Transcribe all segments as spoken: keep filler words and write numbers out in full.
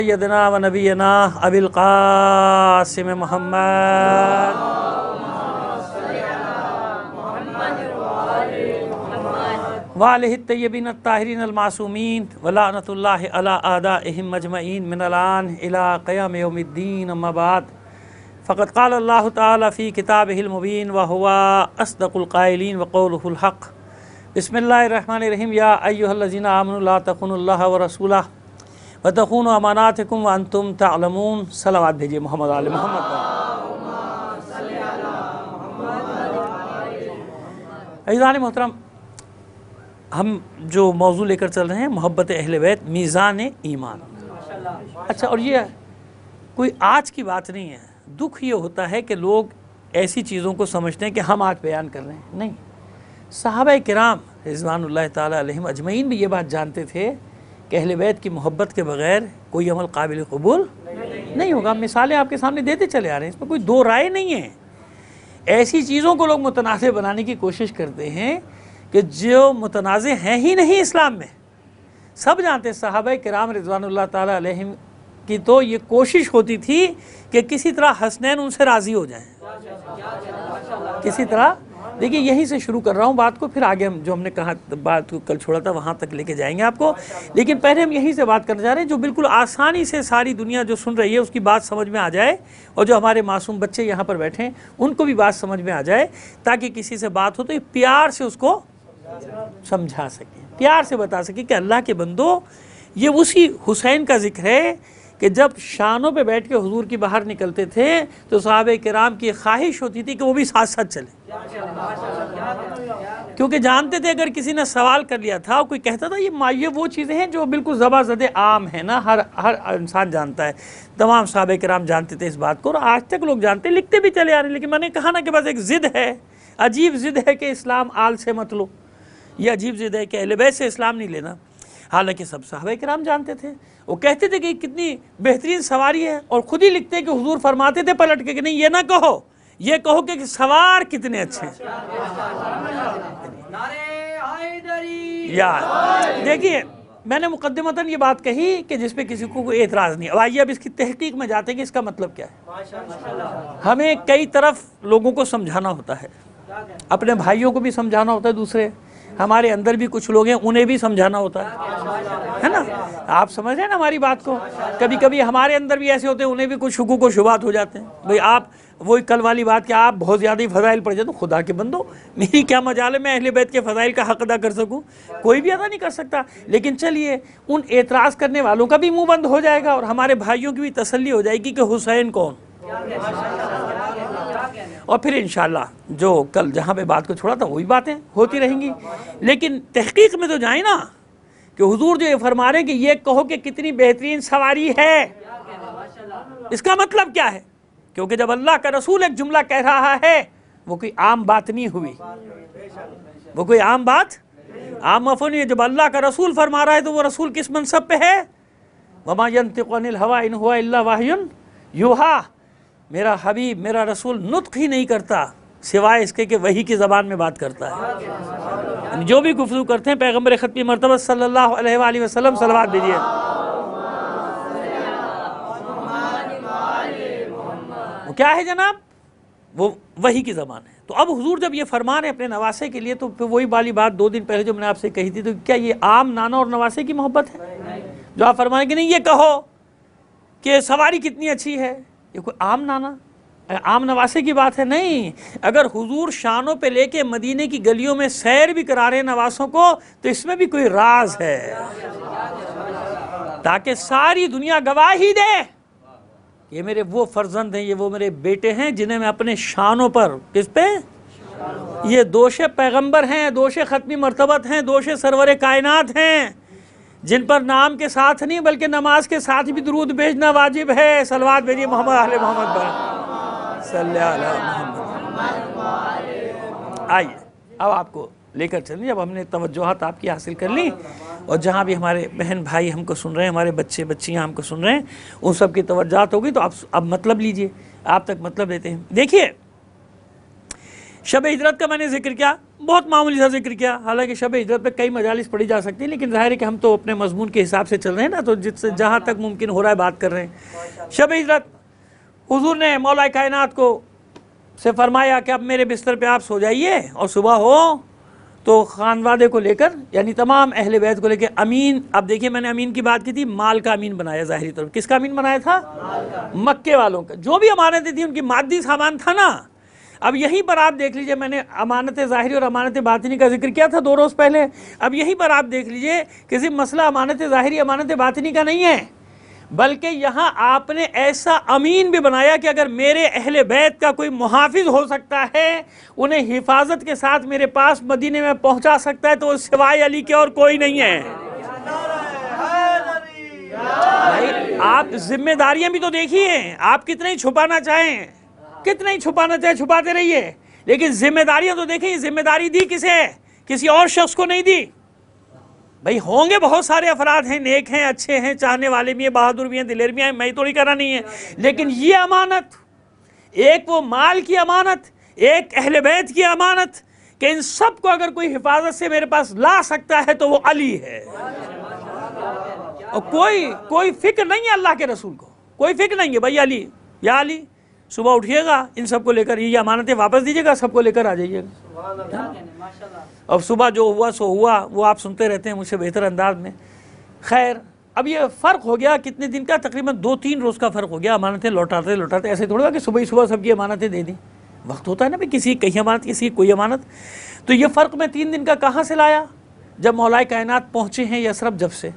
سیدنا و نبینا ابی القاسم محمد وآلہ الطیبین الطاہرین المعصومین ولعنۃ اللہ علی اعدائہم مجمعین من الآن الی قیام یوم الدین اما بعد فقد قال اللہ تعالی فی کتابہ المبین وہو اصدق القائلین وقولہ الحق بسم اللہ الرحمن الرحیم یا ایہا الذین آمنوا لا تخونوا اللہ ورسولہ وتخونوا اماناتکم وانتم تعلمون. صلوات بھیجیے محمد آل محمد. عزیزان محترم، ہم جو موضوع لے کر چل رہے ہیں محبت اہل بیت میزان ایمان. اچھا، اور یہ کوئی آج کی بات نہیں ہے. دکھ یہ ہوتا ہے کہ لوگ ایسی چیزوں کو سمجھتے ہیں کہ ہم آج بیان کر رہے ہیں. نہیں، صحابہ کرام رضوان اللہ تعالیٰ علیہم اجمعین بھی یہ بات جانتے تھے کہ اہل بیت کی محبت کے بغیر کوئی عمل قابل قبول نہیں ہوگا. مثالیں آپ کے سامنے دیتے چلے آ رہے ہیں، اس میں کوئی دو رائے نہیں ہے. ایسی چیزوں کو لوگ متنازع بنانے کی کوشش کرتے ہیں کہ جو متنازع ہیں ہی نہیں اسلام میں. سب جانتے ہیں صحابہ کرام رضوان اللہ تعالیٰ علیہم کی تو یہ کوشش ہوتی تھی کہ کسی طرح حسنین ان سے راضی ہو جائیں، کسی طرح. دیکھیے، یہیں سے شروع کر رہا ہوں بات کو، پھر آگے ہم جو ہم نے کہا بات کو کل چھوڑا تھا وہاں تک لے کے جائیں گے آپ کو. لیکن پہلے ہم یہیں سے بات کرنے جا رہے ہیں جو بالکل آسانی سے ساری دنیا جو سن رہی ہے اس کی بات سمجھ میں آ جائے، اور جو ہمارے معصوم بچے یہاں پر بیٹھے ہیں ان کو بھی بات سمجھ میں آ جائے، تاکہ کسی سے بات ہو تو یہ پیار سے اس کو سمجھا سکیں، پیار سے بتا سکیں کہ اللہ کے بندو، یہ اسی حسین کا ذکر ہے کہ جب شانوں پہ بیٹھ کے حضور کی باہر نکلتے تھے تو صحابہ کرام کی خواہش ہوتی تھی کہ وہ بھی ساتھ ساتھ چلیں، کیونکہ جانتے تھے اگر کسی نے سوال کر لیا تھا، کوئی کہتا تھا یہ یہ وہ چیزیں ہیں جو بالکل زبا زد عام ہیں نا، ہر ہر انسان جانتا ہے. تمام صحابہ کرام جانتے تھے اس بات کو، اور آج تک لوگ جانتے ہیں، لکھتے بھی چلے آ رہے ہیں. لیکن میں نے کہا نا کہ بس ایک ضد ہے، عجیب ضد ہے کہ اسلام آل سے مت لو. یہ عجیب ضد ہے کہ اہل بیت سے اسلام نہیں لینا. حالانکہ سب صحابہ کرام جانتے تھے. وہ کہتے تھے کہ کتنی بہترین سواری ہے، اور خود ہی لکھتے ہیں کہ حضور فرماتے تھے پلٹ کے کہ نہیں، یہ نہ کہو، یہ کہو کہ سوار کتنے اچھے ہیں. یار دیکھیے، میں نے مقدمتاً یہ بات کہی کہ جس پہ کسی کو کوئی اعتراض نہیں. اب آئیے اب اس کی تحقیق میں جاتے ہیں کہ اس کا مطلب کیا ہے. ہمیں کئی طرف لوگوں کو سمجھانا ہوتا ہے، اپنے بھائیوں کو بھی سمجھانا ہوتا ہے، دوسرے ہمارے اندر بھی کچھ لوگ ہیں انہیں بھی سمجھانا ہوتا ہے نا. آپ سمجھ رہے ہیں نا ہماری بات کو. کبھی کبھی ہمارے اندر بھی ایسے ہوتے ہیں، انہیں بھی کچھ شکوک و شبہات ہو جاتے ہیں. بھئی آپ وہی کل والی بات کہ آپ بہت زیادہ ہی فضائل پڑھ جاتے. خدا کے بندو، میری کیا مجال ہے میں اہل بیت کے فضائل کا حق ادا کر سکوں؟ کوئی بھی ادا نہیں کر سکتا. لیکن چلیے، ان اعتراض کرنے والوں کا بھی منہ بند ہو جائے گا، اور ہمارے بھائیوں کی بھی تسلی ہو جائے گی کہ حسین کون. اور پھر انشاءاللہ جو کل جہاں پہ بات کو چھوڑا تھا وہی باتیں ہوتی رہیں گی. لیکن تحقیق میں تو جائیں نا کہ حضور جو یہ فرما رہے ہیں کہ یہ کہو کہ کتنی بہترین سواری ہے، اس کا مطلب کیا ہے؟ کیونکہ جب اللہ کا رسول ایک جملہ کہہ رہا ہے، وہ کوئی عام بات نہیں ہوئی، وہ کوئی عام بات عام مفہوم نہیں ہے. جب اللہ کا رسول فرما رہا ہے تو وہ رسول کس منصب پہ ہے؟ وما ينطق عن الهوى ان هو الا وحی یوحی. میرا حبیب، میرا رسول نطق ہی نہیں کرتا سوائے اس کے کہ وحی کی زبان میں بات کرتا ہے. جو بھی گفتگو کرتے ہیں پیغمبر ختمی مرتبہ صلی اللہ علیہ وآلہ وسلم صلوات بھیجیے. وہ کیا ہے جناب؟ وہ وحی کی زبان ہے. تو اب حضور جب یہ فرمان ہے اپنے نواسے کے لیے، تو پھر وہی والی بات دو دن پہلے جو میں نے آپ سے کہی تھی، تو کیا یہ عام نانا اور نواسے کی محبت ہے جو آپ فرمائیں کہ نہیں یہ کہو کہ سواری کتنی اچھی ہے؟ یہ کوئی عام نانا عام نواسے کی بات ہے؟ نہیں. اگر حضور شانوں پہ لے کے مدینے کی گلیوں میں سیر بھی کرا رہے ہیں نواسوں کو، تو اس میں بھی کوئی راز ہے، تاکہ ساری دنیا گواہی دے یہ میرے وہ فرزند ہیں، یہ وہ میرے بیٹے ہیں جنہیں میں اپنے شانوں پر، کس پہ؟ یہ دوش پیغمبر ہیں، دوش ختمی مرتبت ہیں، دوش سرور کائنات ہیں، جن پر نام کے ساتھ نہیں بلکہ نماز کے ساتھ بھی درود بھیجنا واجب ہے. صلوات بھیجیے محمد اہل محمد پر صلی اللہ محمد. آئیے اب آپ کو لے کر چلیں. اب ہم نے توجہات آپ کی حاصل کر لی، اور جہاں بھی ہمارے بہن بھائی ہم کو سن رہے ہیں، ہمارے بچے بچیاں ہم کو سن رہے ہیں، ان سب کی توجہات ہوگی. تو آپ اب مطلب لیجئے، آپ تک مطلب لیتے ہیں. دیکھیے، شب ہجرت کا میں نے ذکر کیا، بہت معمولی سا ذکر کیا، حالانکہ شب ہجرت پہ کئی مجالس پڑھی جا سکتی ہیں، لیکن ظاہر ہے کہ ہم تو اپنے مضمون کے حساب سے چل رہے ہیں نا، تو جس سے جہاں تک ممکن ہو رہا ہے بات کر رہے ہیں۔ شب ہجرت حضور نے مولا کائنات کو سے فرمایا کہ اب میرے بستر پہ آپ سو جائیے، اور صبح ہو تو خانوادے کو لے کر، یعنی تمام اہل بیت کو لے کے امین، اب دیکھیے میں نے امین کی بات کی تھی، مال کا امین بنایا ظاہری طور پر، کس کا امین بنایا تھا؟ مکے والوں کا، جو بھی امانتیں تھیں ان کی مادی سامان تھا نا۔ اب یہیں پر آپ دیکھ لیجئے، میں نے امانت ظاہری اور امانت باطنی کا ذکر کیا تھا دو روز پہلے، اب یہیں پر آپ دیکھ لیجئے کہ صرف مسئلہ امانت ظاہری امانت باطنی کا نہیں ہے، بلکہ یہاں آپ نے ایسا امین بھی بنایا کہ اگر میرے اہل بیت کا کوئی محافظ ہو سکتا ہے، انہیں حفاظت کے ساتھ میرے پاس مدینے میں پہنچا سکتا ہے، تو سوائے علی کے اور کوئی نہیں ہے۔ بھائی آپ ذمہ داریاں بھی تو دیکھیے، آپ کتنے ہی چھپانا چاہیں، کتنا ہی چھپانا چاہے چھپاتے رہیے، لیکن ذمہ داریاں تو دیکھیں، ذمہ داری دی کسے؟ کسی اور شخص کو نہیں دی۔ بھائی ہوں گے بہت سارے افراد ہیں، نیک ہیں، اچھے ہیں، چاہنے والے بھی ہیں، بہادر بھی ہیں، دلیر بھی ہیں، میں تو نہیں کرنا نہیں ہے، لیکن یہ امانت، ایک وہ مال کی امانت، ایک اہل بیت کی امانت، کہ ان سب کو اگر کوئی حفاظت سے میرے پاس لا سکتا ہے تو وہ علی ہے، اور کوئی کوئی فکر نہیں ہے اللہ کے رسول کو، کوئی فکر نہیں ہے، بھائی علی یا علی، صبح اٹھیے گا ان سب کو لے کر، یہ امانتیں واپس دیجیے گا، سب کو لے کر آ جائیے گا۔ اب صبح جو ہوا سو ہوا، وہ آپ سنتے رہتے ہیں مجھ سے بہتر انداز میں۔ خیر، اب یہ فرق ہو گیا کتنے دن کا، تقریباً دو تین روز کا فرق ہو گیا، امانتیں لوٹاتے لوٹاتے، ایسے تھوڑا کہ صبح ہی صبح سب کی امانتیں دے دیں، وقت ہوتا ہے نا بھی، کسی کہیں امانت کسی کوئی امانت، تو یہ فرق میں تین دن کا کہاں سے لایا؟ جب مولا کائنات پہنچے ہیں یثرب، جب سے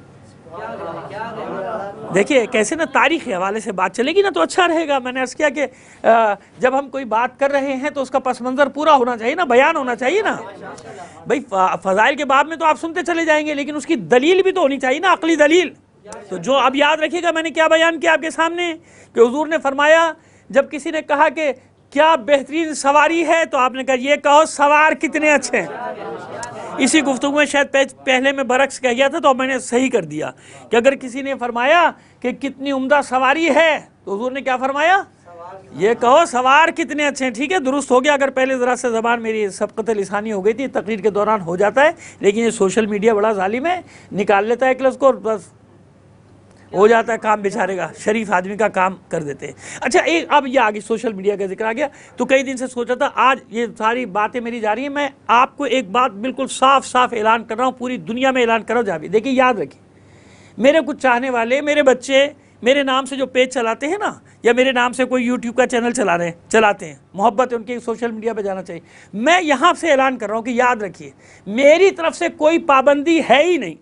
دیکھیے کیسے نا تاریخی حوالے سے بات چلے گی نا تو اچھا رہے گا۔ میں نے عرض کیا کہ جب ہم کوئی بات کر رہے ہیں تو اس کا پس منظر پورا ہونا چاہیے نا، بیان ہونا چاہیے نا۔ بھائی فضائل کے باب میں تو آپ سنتے چلے جائیں گے، لیکن اس کی دلیل بھی تو ہونی چاہیے نا، عقلی دلیل۔ تو جو اب یاد رکھیے گا میں نے کیا بیان کیا آپ کے سامنے، کہ حضور نے فرمایا، جب کسی نے کہا کہ کیا بہترین سواری ہے، تو آپ نے کہا یہ کہو سوار کتنے اچھے ہیں۔ اسی گفتگو میں شاید پہلے میں برعکس کہہ گیا تھا، تو میں نے صحیح کر دیا کہ اگر کسی نے فرمایا کہ کتنی عمدہ سواری ہے، تو حضور نے کیا فرمایا؟ یہ کہو سوار کتنے اچھے ہیں۔ ٹھیک ہے، درست ہو گیا، اگر پہلے ذرا سے زبان میری سبقت لسانی ہو گئی تھی، تقریر کے دوران ہو جاتا ہے، لیکن یہ سوشل میڈیا بڑا ظالم ہے، نکال لیتا ہے ایک لفظ کو اور بس ہو جاتا ہے کام، بیچارے کا شریف آدمی کا کام کر دیتے ہیں۔ اچھا ایک اب یہ آگے سوشل میڈیا کا ذکر آ گیا، تو کئی دن سے سوچا تھا آج یہ ساری باتیں میری جا رہی ہیں، میں آپ کو ایک بات بالکل صاف صاف اعلان کر رہا ہوں، پوری دنیا میں اعلان کر رہا ہوں، جا بھی دیکھیے، یاد رکھیے، میرے کچھ چاہنے والے، میرے بچے میرے نام سے جو پیج چلاتے ہیں نا، یا میرے نام سے کوئی یوٹیوب کا چینل چلا رہے ہیں چلاتے ہیں، محبت ہے ان کی سوشل میڈیا پہ جانا چاہیے، میں یہاں سے اعلان کر رہا ہوں کہ یاد رکھیے، میری طرف سے کوئی پابندی ہے ہی نہیں،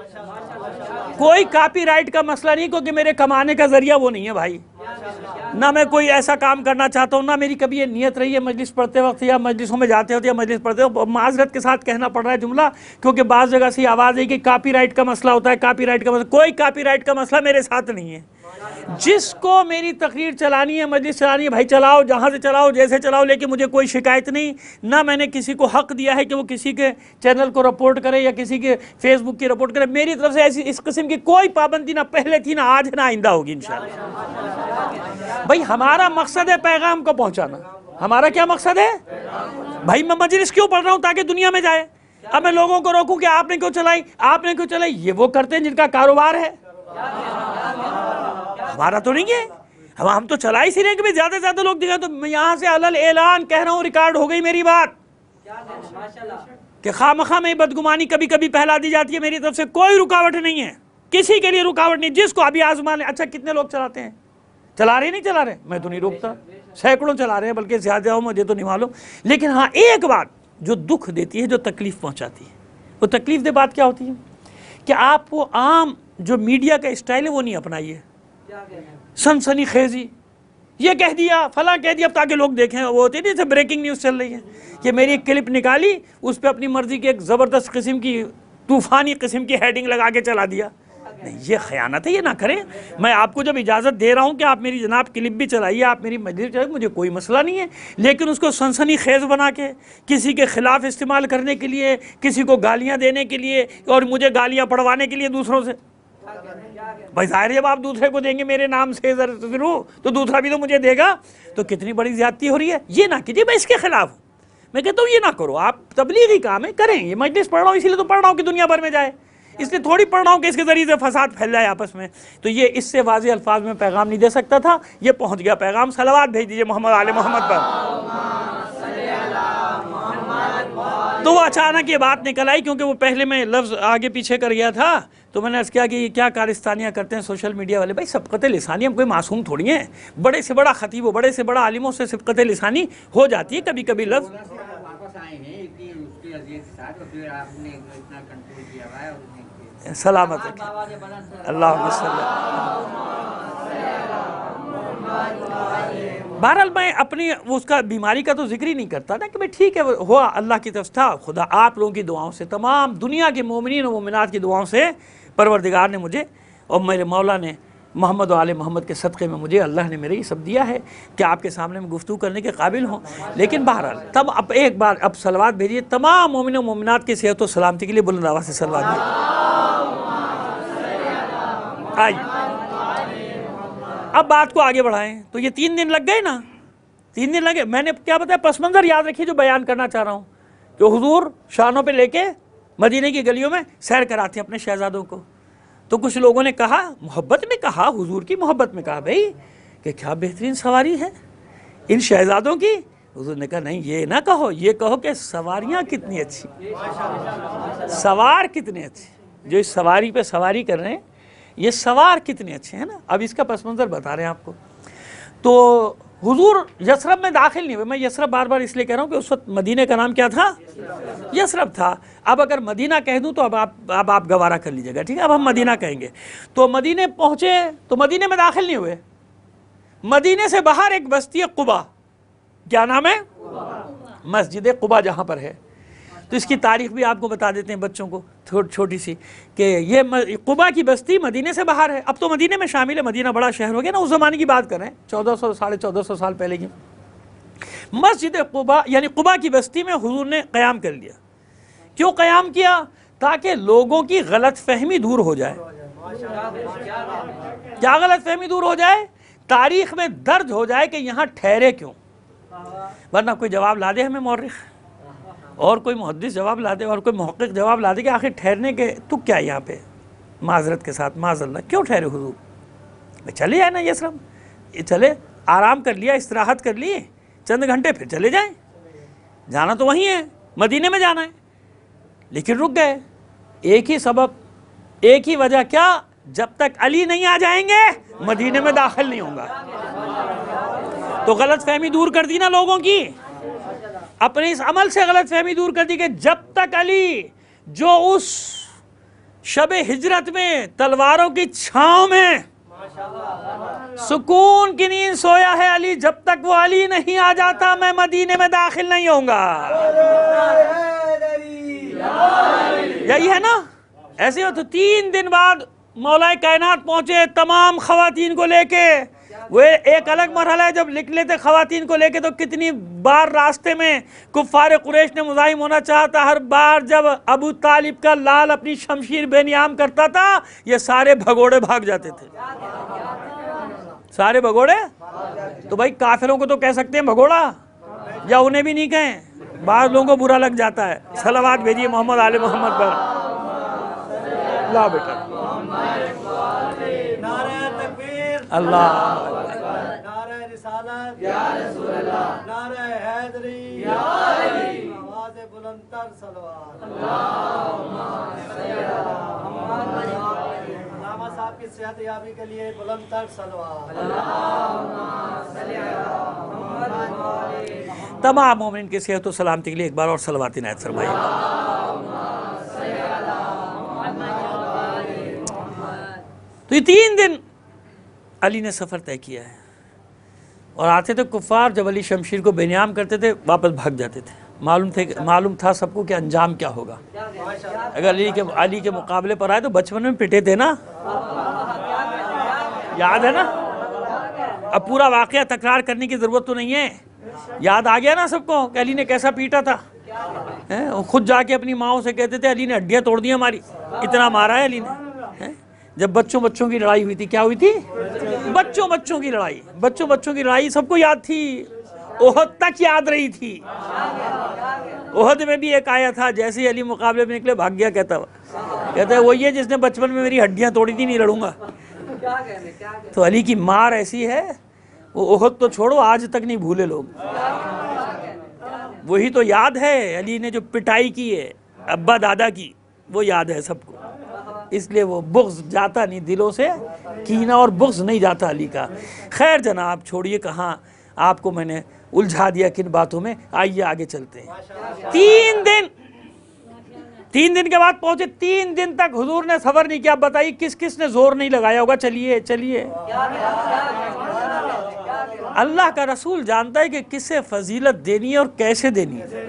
کوئی کاپی رائٹ کا مسئلہ نہیں، کیونکہ میرے کمانے کا ذریعہ وہ نہیں ہے بھائی، نہ میں کوئی ایسا کام کرنا چاہتا ہوں، نہ میری کبھی یہ نیت رہی ہے مجلس پڑھتے وقت یا مجلسوں میں جاتے ہوتے یا مجلس پڑھتے وقت، معذرت کے ساتھ کہنا پڑ رہا ہے جملہ، کیونکہ بعض جگہ سے آواز ہے کہ کاپی رائٹ کا مسئلہ ہوتا ہے، کاپی رائٹ کا مسئلہ، کوئی کاپی رائٹ کا مسئلہ میرے ساتھ نہیں ہے۔ جس کو میری تقریر چلانی ہے، مجلس چلانی ہے، بھائی چلاؤ، جہاں سے چلاؤ، جیسے چلاؤ، لیکن مجھے کوئی شکایت نہیں، نہ میں نے کسی کو حق دیا ہے کہ وہ کسی کے چینل کو رپورٹ کرے یا کسی کے فیس بک کی رپورٹ کرے، میری طرف سے ایسی اس قسم کی کوئی پابندی نہ پہلے تھی، نہ آج ہے، نہ آئندہ ہوگی انشاءاللہ۔ بھائی ہمارا مقصد ہے پیغام کو پہنچانا، ہمارا کیا مقصد ہے؟ بھائی میں مجلس کیوں پڑھ رہا ہوں؟ تاکہ دنیا میں جائے۔ اب میں لوگوں کو روکوں کہ آپ نے کیوں چلائی، آپ نے کیوں چلائی، یہ وہ کرتے ہیں جن کا کاروبار ہے، ہمارا تو نہیں ہے، ہم تو چلا ہی سی رہے کہ زیادہ سے زیادہ لوگ دکھائیں۔ تو میں یہاں سے علل اعلان کہہ رہا ہوں، ریکارڈ ہو گئی میری بات، کہ خواہ مخواہ میں بدگمانی کبھی کبھی پھیلا دی جاتی ہے، میری طرف سے کوئی رکاوٹ نہیں ہے، کسی کے لیے رکاوٹ نہیں، جس کو ابھی آزمان۔ اچھا کتنے لوگ چلاتے ہیں؟ چلا رہے نہیں چلا رہے؟ میں تو نہیں روکتا، سینکڑوں چلا رہے ہیں، بلکہ زیادہ ہو مجھے تو نہیں معلوم، لیکن ہاں ایک بات جو دکھ دیتی ہے، جو تکلیف پہنچاتی ہے، وہ تکلیف دہ بات کیا ہوتی ہے؟ کہ آپ وہ عام جو میڈیا کا اسٹائل ہے وہ نہیں اپنائیے، سنسنی خیزی، یہ کہہ دیا فلاں کہہ دیا، اب تاکہ لوگ دیکھیں، وہ ہوتی ہے جیسے بریکنگ نیوز چل رہی ہے، کہ میری ایک کلپ نکالی، اس پہ اپنی مرضی کی ایک زبردست قسم کی طوفانی قسم کی ہیڈنگ لگا کے چلا دیا۔ نہیں، یہ خیانت ہے، یہ نہ کریں۔ میں آپ کو جب اجازت دے رہا ہوں کہ آپ میری جناب کلپ بھی چلائیے، آپ میری مجلس چلائیے، مجھے کوئی مسئلہ نہیں ہے، لیکن اس کو سنسنی خیز بنا کے کسی کے خلاف استعمال کرنے کے لیے، کسی کو گالیاں دینے کے لیے، اور مجھے گالیاں پڑھوانے کے لیے دوسروں سے، بھائی ظاہر جب آپ دوسرے کو دیں گے میرے نام سے ضرور، تو دوسرا بھی تو مجھے دے گا، تو کتنی بڑی زیادتی ہو رہی ہے۔ یہ نہ کیجیے، میں اس کے خلاف ہوں، میں کہتا ہوں یہ نہ کرو، آپ تبلیغی کام ہے کریں، یہ مجلس پڑھ رہا ہوں اسی لیے تو پڑھ رہا ہوں کہ دنیا بھر میں جائے، اس لیے تھوڑی پڑھ رہا ہوں کہ اس کے ذریعے سے فساد پھیل جائے آپس میں. تو یہ اس سے واضح الفاظ میں پیغام نہیں دے سکتا تھا، یہ پہنچ گیا پیغام. صلوات بھیج دیجئے محمد آل محمد پر. تو وہ اچانک یہ بات نکل آئی، کیونکہ وہ پہلے میں لفظ آگے پیچھے کر گیا تھا، تو میں نے عرض کیا کہ یہ کیا کارستانیاں کرتے ہیں سوشل میڈیا والے. بھائی سبقت لسانی ہم کوئی معصوم تھوڑی ہیں، بڑے سے بڑا خطیب و بڑے سے بڑا عالموں سے سبقت لسانی ہو جاتی ہے کبھی کبھی لفظ. سلامت رکھیں اللہم صلی. بہرحال میں اپنی اس کا بیماری کا تو ذکر ہی نہیں کرتا نا کہ بھئی ٹھیک ہے ہوا اللہ کی طرف تھا. خدا آپ لوگوں کی دعاؤں سے، تمام دنیا کے مومنین و مومنات کی دعاؤں سے پروردگار نے مجھے اور میرے مولا نے محمد و آل محمد کے صدقے میں مجھے اللہ نے میرے یہ سب دیا ہے کہ آپ کے سامنے میں گفتگو کرنے کے قابل ہوں. لیکن بہرحال تب اب ایک بار اب صلوات بھیجیے تمام مومن و مومنات کی صحت و سلامتی کے لیے. بلند آواز سے صلوات بھیجیے. آئیے اب بات کو آگے بڑھائیں. تو یہ تین دن لگ گئے نا، تین دن لگے. میں نے کیا بتایا پس منظر یاد رکھیے جو بیان کرنا چاہ رہا ہوں، کہ حضور شانوں پہ لے کے مدینے کی گلیوں میں سیر کراتے ہیں اپنے شہزادوں کو. تو کچھ لوگوں نے کہا، محبت میں کہا، حضور کی محبت میں کہا بھئی کہ کیا بہترین سواری ہے ان شہزادوں کی. حضور نے کہا نہیں یہ نہ کہو، یہ کہو کہ سواریاں کتنی اچھی، سوار کتنے اچھے، جو اس سواری پہ سواری کر رہے ہیں یہ سوار کتنے اچھے ہیں نا. اب اس کا پس منظر بتا رہے ہیں آپ کو. تو حضور یثرب میں داخل نہیں ہوئے. میں یثرب بار بار اس لیے کہہ رہا ہوں کہ اس وقت مدینہ کا نام کیا تھا؟ یثرب تھا. اب اگر مدینہ کہہ دوں تو اب آپ اب آپ گوارہ کر لیجیے گا، ٹھیک ہے. اب ہم مدینہ کہیں گے. تو مدینہ پہنچے تو مدینہ میں داخل نہیں ہوئے. مدینہ سے باہر ایک بستی ہے قبا. کیا نام ہے؟ مسجد قبا جہاں پر ہے. تو اس کی تاریخ بھی آپ کو بتا دیتے ہیں بچوں کو چھوٹی سی، کہ یہ قبا کی بستی مدینے سے باہر ہے. اب تو مدینے میں شامل ہے، مدینہ بڑا شہر ہو گیا نا. اس زمانے کی بات کر رہے ہیں، چودہ سو ساڑھے چودہ سو سال پہلے کی. مسجد قبا یعنی قبا کی بستی میں حضور نے قیام کر لیا. کیوں قیام کیا؟ تاکہ لوگوں کی غلط فہمی دور ہو جائے. کیا غلط فہمی دور ہو جائے؟ تاریخ میں درج ہو جائے کہ یہاں ٹھہرے کیوں. ورنہ کوئی جواب لا دے ہمیں مورخ، اور کوئی محدث جواب لا دے، اور کوئی محقق جواب لا دے کہ آخر ٹھہرنے کے تو کیا یہاں پہ. معذرت کے ساتھ معاذ اللہ کیوں ٹھہرے حضور؟ چلے جائیں نا یثرب، یہ چلے آرام کر لیا، استراحت کر لی چند گھنٹے، پھر چلے جائیں. جانا تو وہیں ہے، مدینے میں جانا ہے. لیکن رک گئے. ایک ہی سبب، ایک ہی وجہ، کیا؟ جب تک علی نہیں آ جائیں گے مدینے میں داخل نہیں ہوں گا. تو غلط فہمی دور کر دی نا لوگوں کی. اپنے اس عمل سے غلط فہمی دور کر دی کہ جب تک علی، جو اس شب ہجرت میں تلواروں کی چھاؤں میں سکون کی نیند سویا ہے علی، جب تک وہ علی نہیں آ جاتا میں مدینے میں داخل نہیں ہوں گا. یہی ہے نا. ایسے ہو تو تین دن بعد مولا کائنات پہنچے تمام خواتین کو لے کے. وہ ایک الگ مرحلہ ہے جب نکلے تھے خواتین کو لے کے، تو کتنی بار راستے میں کفار قریش نے مزاحم ہونا چاہتا. ہر بار جب ابو طالب کا لال اپنی شمشیر بے نیام کرتا تھا یہ سارے بھگوڑے بھاگ جاتے تھے. سارے بھگوڑے. تو بھائی کافروں کو تو کہہ سکتے ہیں بھگوڑا، یا انہیں بھی نہیں کہیں؟ بعض لوگوں کو برا لگ جاتا ہے. صلوات بھیجیے محمد آل محمد پر. لا بیٹا اللہ، نعرہ رسالت یا رسول اللہ، نعرہ حیدری یا علی، آواز بلند تر صلوات. علامہ صاحب کی صحت یابی کے لیے بلند تر صلوات. تمام مومنین کی صحت و سلامتی کے لیے ایک بار اور صلوات عنایت فرمائیے. تو یہ تین دن علی نے سفر طے کیا ہے، اور آتے تھے کفار، جب علی شمشیر کو بے نیام کرتے تھے واپس بھاگ جاتے تھے. معلوم تھے معلوم تھا سب کو کہ انجام کیا ہوگا. اگر علی کے علی کے مقابلے پر آئے تو بچپن میں پٹے تھے نا، یاد ہے نا. اب پورا واقعہ تکرار کرنے کی ضرورت تو نہیں ہے، یاد آ گیا نا سب کو کہ علی نے کیسا پیٹا تھا. خود جا کے اپنی ماؤں سے کہتے تھے علی نے ہڈیاں توڑ دی ہماری، اتنا مارا ہے علی نے. جب بچوں بچوں کی لڑائی ہوئی تھی، کیا ہوئی تھی؟ بچوں بچوں کی لڑائی. بچوں بچوں کی لڑائی سب کو یاد تھی. احد تک یاد رہی تھی۔ احد میں بھی ایک آیا تھا، جیسے ہی علی مقابلے میں نکلے بھاگ گیا، کہتا ہوا کہتا ہے وہی ہے جس نے بچپن میں میری ہڈیاں توڑی تھی، نہیں لڑوں گا۔ تو علی کی مار ایسی ہے، وہ احد تو چھوڑو آج تک نہیں بھولے لوگ، وہی تو یاد ہے علی نے جو پٹائی کی ہے ابا دادا کی، وہ یاد ہے سب کو، اس لیے وہ بغض جاتا نہیں دلوں سے، کینہ اور بغض نہیں جاتا علی کا۔ خیر جناب چھوڑیے، کہاں آپ کو میں نے الجھا دیا کن باتوں میں، آئیے آگے چلتے ہیں۔ تین دن تین دن کے بعد پہنچے، تین دن تک حضور نے صبر نہیں کیا۔ بتائیے کس کس نے زور نہیں لگایا ہوگا، چلیے چلیے۔ اللہ کا رسول جانتا ہے کہ کسے فضیلت دینی ہے اور کیسے دینی ہے۔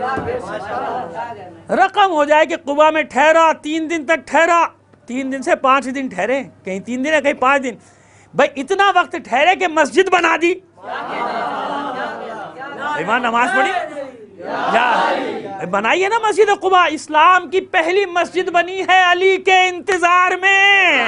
رقم ہو جائے کہ قباء میں ٹھہرا، تین دن تک ٹھہرا، تین دن سے پانچ دن ٹھہرے، کہیں تین دن ہے کہیں پانچ دن، بھائی اتنا وقت ٹھہرے کہ مسجد بنا دی۔ ایمان نماز پڑھی یا بنائیے نا مسجد قباء، اسلام کی پہلی مسجد بنی ہے علی کے انتظار میں،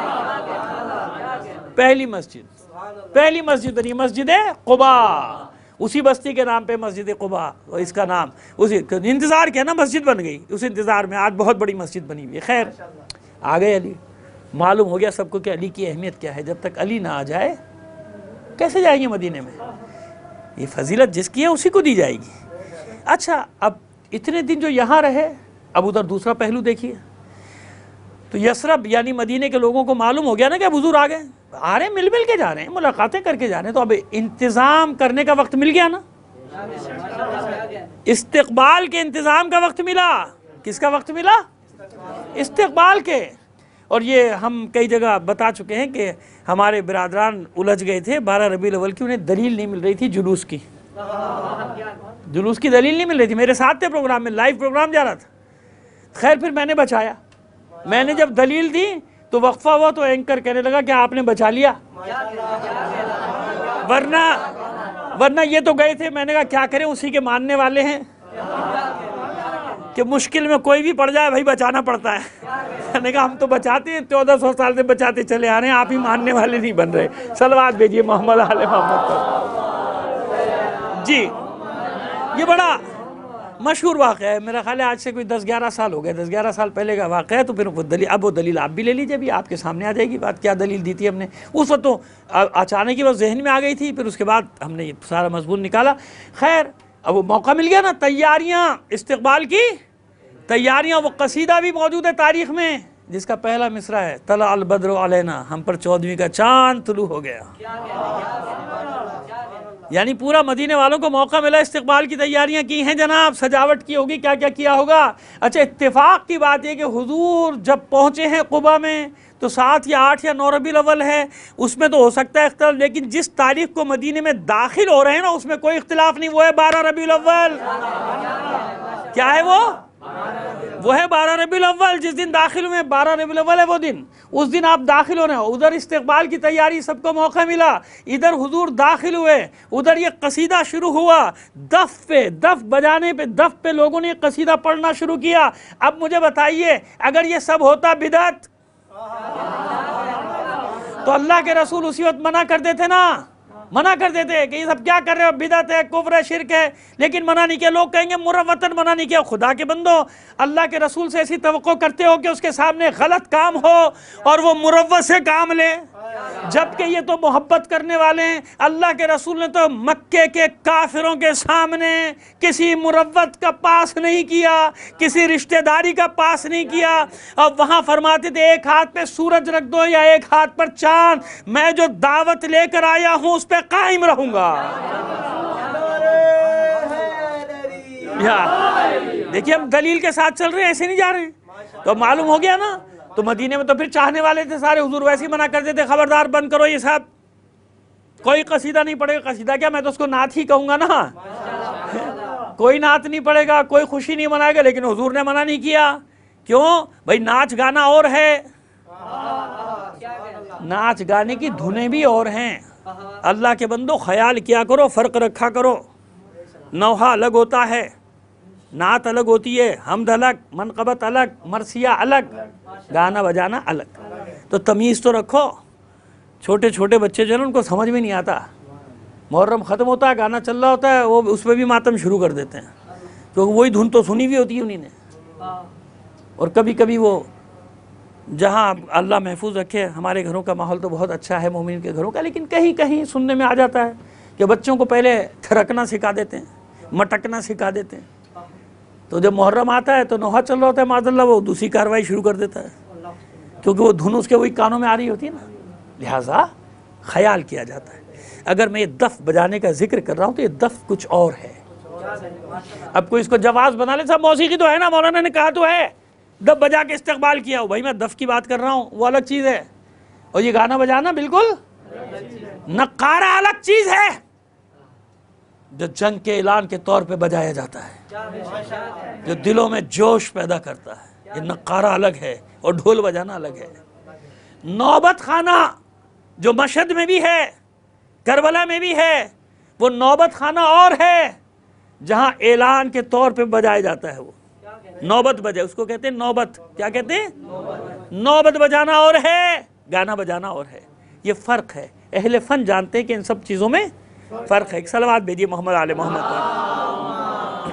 پہلی مسجد پہلی مسجد بنی مسجد قباء، اسی بستی کے نام پہ مسجد قباء، اس کا نام اسی انتظار کیا نا، مسجد بن گئی اس انتظار میں، آج بہت بڑی مسجد بنی ہوئی ہے۔ خیر آ گئے علی، معلوم ہو گیا سب کو کہ علی کی اہمیت کیا ہے۔ جب تک علی نہ آ جائے کیسے جائیں گے مدینے میں؟ یہ فضیلت جس کی ہے اسی کو دی جائے گی۔ اچھا اب اتنے دن جو یہاں رہے، اب ادھر دوسرا پہلو دیکھیے، تو یثرب یعنی مدینے کے لوگوں کو معلوم ہو گیا نا کہ اب حضور آ گئے، آ رہے ہیں، مل مل کے جا رہے ہیں، ملاقاتیں کر کے جا رہے ہیں، تو اب انتظام کرنے کا وقت مل گیا نا، استقبال کے انتظام کا وقت ملا۔ کس کا وقت ملا؟ استقبال کے۔ اور یہ ہم کئی جگہ بتا چکے ہیں کہ ہمارے برادران الجھ گئے تھے بارہ ربیع الاول کی، انہیں دلیل نہیں مل رہی تھی جلوس کی، جلوس کی دلیل نہیں مل رہی تھی۔ میرے ساتھ تھے پروگرام میں، لائیو پروگرام جا رہا تھا، خیر پھر میں نے بچایا، میں نے جب دلیل دی تو وقفہ ہوا تو اینکر کہنے لگا کہ آپ نے بچا لیا، ورنہ ورنہ یہ تو گئے تھے۔ میں نے کہا کیا کریں، اسی کے ماننے والے ہیں کہ مشکل میں کوئی بھی پڑ جائے بھائی بچانا پڑتا ہے۔ میں نے کہا ہم تو بچاتے ہیں، چودہ سو سال سے بچاتے چلے آ رہے ہیں، آپ ہی ماننے والے نہیں بن رہے۔ صلوات بھیجیے محمد آل محمد پر۔ جی یہ بڑا مشہور واقعہ ہے، میرا خیال ہے آج سے کوئی دس گیارہ سال ہو گئے، دس گیارہ سال پہلے کا واقعہ ہے۔ تو پھر وہ دلیل، اب وہ دلیل آپ بھی لے لیجیے، ابھی آپ کے سامنے آ جائے گی بات، کیا دلیل دی تھی ہم نے اس وقت، تو اچانک ہی وہ ذہن میں آ گئی تھی، پھر اس کے بعد ہم نے سارا مضمون نکالا۔ خیر اب وہ موقع مل گیا نا، تیاریاں، استقبال کی تیاریاں، وہ قصیدہ بھی موجود ہے تاریخ میں جس کا پہلا مصرع ہے، طلع البدر علینا، ہم پر چودھویں کا چاند طلوع ہو گیا۔ یعنی پورا مدینے والوں کو موقع ملا، استقبال کی تیاریاں کی ہیں جناب، سجاوٹ کی ہوگی، کیا کیا کیا ہوگا۔ اچھا اتفاق کی بات یہ کہ حضور جب پہنچے ہیں قباء میں تو سات یا آٹھ یا نو ربیع الاول ہے، اس میں تو ہو سکتا ہے اختلاف، لیکن جس تاریخ کو مدینے میں داخل ہو رہے ہیں نا اس میں کوئی اختلاف نہیں، وہ ہے بارہ ربیع الاول۔ کیا ہے وہ؟ وہ ہے بارہ ربیع الاول، جس دن داخل ہوئے، بارہ ربیع الاول ہے وہ دن، اس دن آپ داخل ہو رہے ہیں۔ ادھر استقبال کی تیاری، سب کو موقع ملا، ادھر حضور داخل ہوئے، ادھر یہ قصیدہ شروع ہوا، دف پہ دف بجانے پہ دف پہ لوگوں نے یہ قصیدہ پڑھنا شروع کیا۔ اب مجھے بتائیے اگر یہ سب ہوتا بدعت تو اللہ کے رسول اسی وقت منع کر دیتے نا، منع کر دیتے کہ یہ سب کیا کر رہے ہو، بدعت ہے، کفر ہے، شرک ہے، لیکن منع نہیں کیا۔ لوگ کہیں گے مروتاً منع نہیں کیا۔ خدا کے بندو، اللہ کے رسول سے ایسی توقع کرتے ہو کہ اس کے سامنے غلط کام ہو اور وہ مروت سے کام لے، جبکہ یہ تو محبت کرنے والے ہیں۔ اللہ کے رسول نے تو مکے کے کافروں کے سامنے کسی مروت کا پاس نہیں کیا، کسی رشتہ داری کا پاس نہیں کیا، اور وہاں فرماتے تھے ایک ہاتھ پہ سورج رکھ دو یا ایک ہاتھ پر چاند، میں جو دعوت لے کر آیا ہوں اس پہ قائم رہوں گا۔ دیکھیے ہم دلیل کے ساتھ چل رہے ہیں، ایسے نہیں جا رہے ہیں۔ تو معلوم ہو گیا نا، تو مدینے میں تو پھر چاہنے والے تھے سارے، حضور ویسے ہی منع کر دیتے، خبردار بند کرو یہ سب، کوئی قصیدہ نہیں پڑے گا۔ قصیدہ کیا، میں تو اس کو نعت ہی کہوں گا نا، کوئی نعت نہیں پڑے گا، کوئی خوشی نہیں منائے گا، لیکن حضور نے منع نہیں کیا۔ کیوں بھائی؟ ناچ گانا اور ہے، ناچ گانے کی دھنیں بھی اور ہیں۔ اللہ کے بندو خیال کیا کرو، فرق رکھا کرو، نوحہ الگ ہوتا ہے، نعت الگ ہوتی ہے، حمد الگ، منقبت الگ، مرثیہ الگ، گانا بجانا الگ۔ تو تمیز تو رکھو، چھوٹے چھوٹے بچے جو ہیں ان کو سمجھ میں نہیں آتا، محرم ختم ہوتا ہے، گانا چل رہا ہوتا ہے، وہ اس پہ بھی ماتم شروع کر دیتے ہیں، کیونکہ وہی دھن تو سنی ہوئی ہوتی ہے انہیں نے. اور کبھی کبھی وہ جہاں اللہ محفوظ رکھے، ہمارے گھروں کا ماحول تو بہت اچھا ہے مومن کے گھروں کا، لیکن کہیں کہیں سننے میں آ جاتا ہے کہ بچوں کو پہلے تھرکنا سکھا دیتے ہیں، مٹکنا سکھا دیتے ہیں، تو جب محرم آتا ہے تو نوحہ چل رہا ہوتا ہے معاذ اللہ، وہ دوسری کارروائی شروع کر دیتا ہے، کیونکہ وہ دھن اس کے وہی کانوں میں آ رہی ہوتی ہے نا. لہٰذا خیال کیا جاتا ہے. اگر میں یہ دف بجانے کا ذکر کر رہا ہوں تو یہ دف کچھ اور ہے. اب کوئی اس کو جواز بنا لے، صاحب موسیقی تو ہے نا، مولانا نے کہا تو ہے دف بجا کے استقبال کیا ہو. بھائی میں دف کی بات کر رہا ہوں، وہ الگ چیز ہے، اور یہ گانا بجانا بالکل نقارہ الگ چیز ہے جو جنگ کے اعلان کے طور پہ بجایا جاتا ہے، جو دلوں میں جوش پیدا کرتا ہے. یہ نقارہ الگ ہے اور ڈھول بجانا الگ ہے. نوبت خانہ جو مشہد میں بھی ہے، کربلا میں بھی ہے، وہ نوبت خانہ اور ہے جہاں اعلان کے طور پہ بجایا جاتا ہے. وہ نوبت بجے، اس کو کہتے ہیں نوبت. کیا کہتے ہیں؟ نوبت بجانا اور ہے، گانا بجانا اور ہے. یہ فرق ہے. اہل فن جانتے ہیں کہ ان سب چیزوں میں فرق ہے. ایک صلوات بھیجیے محمد آل محمد پر،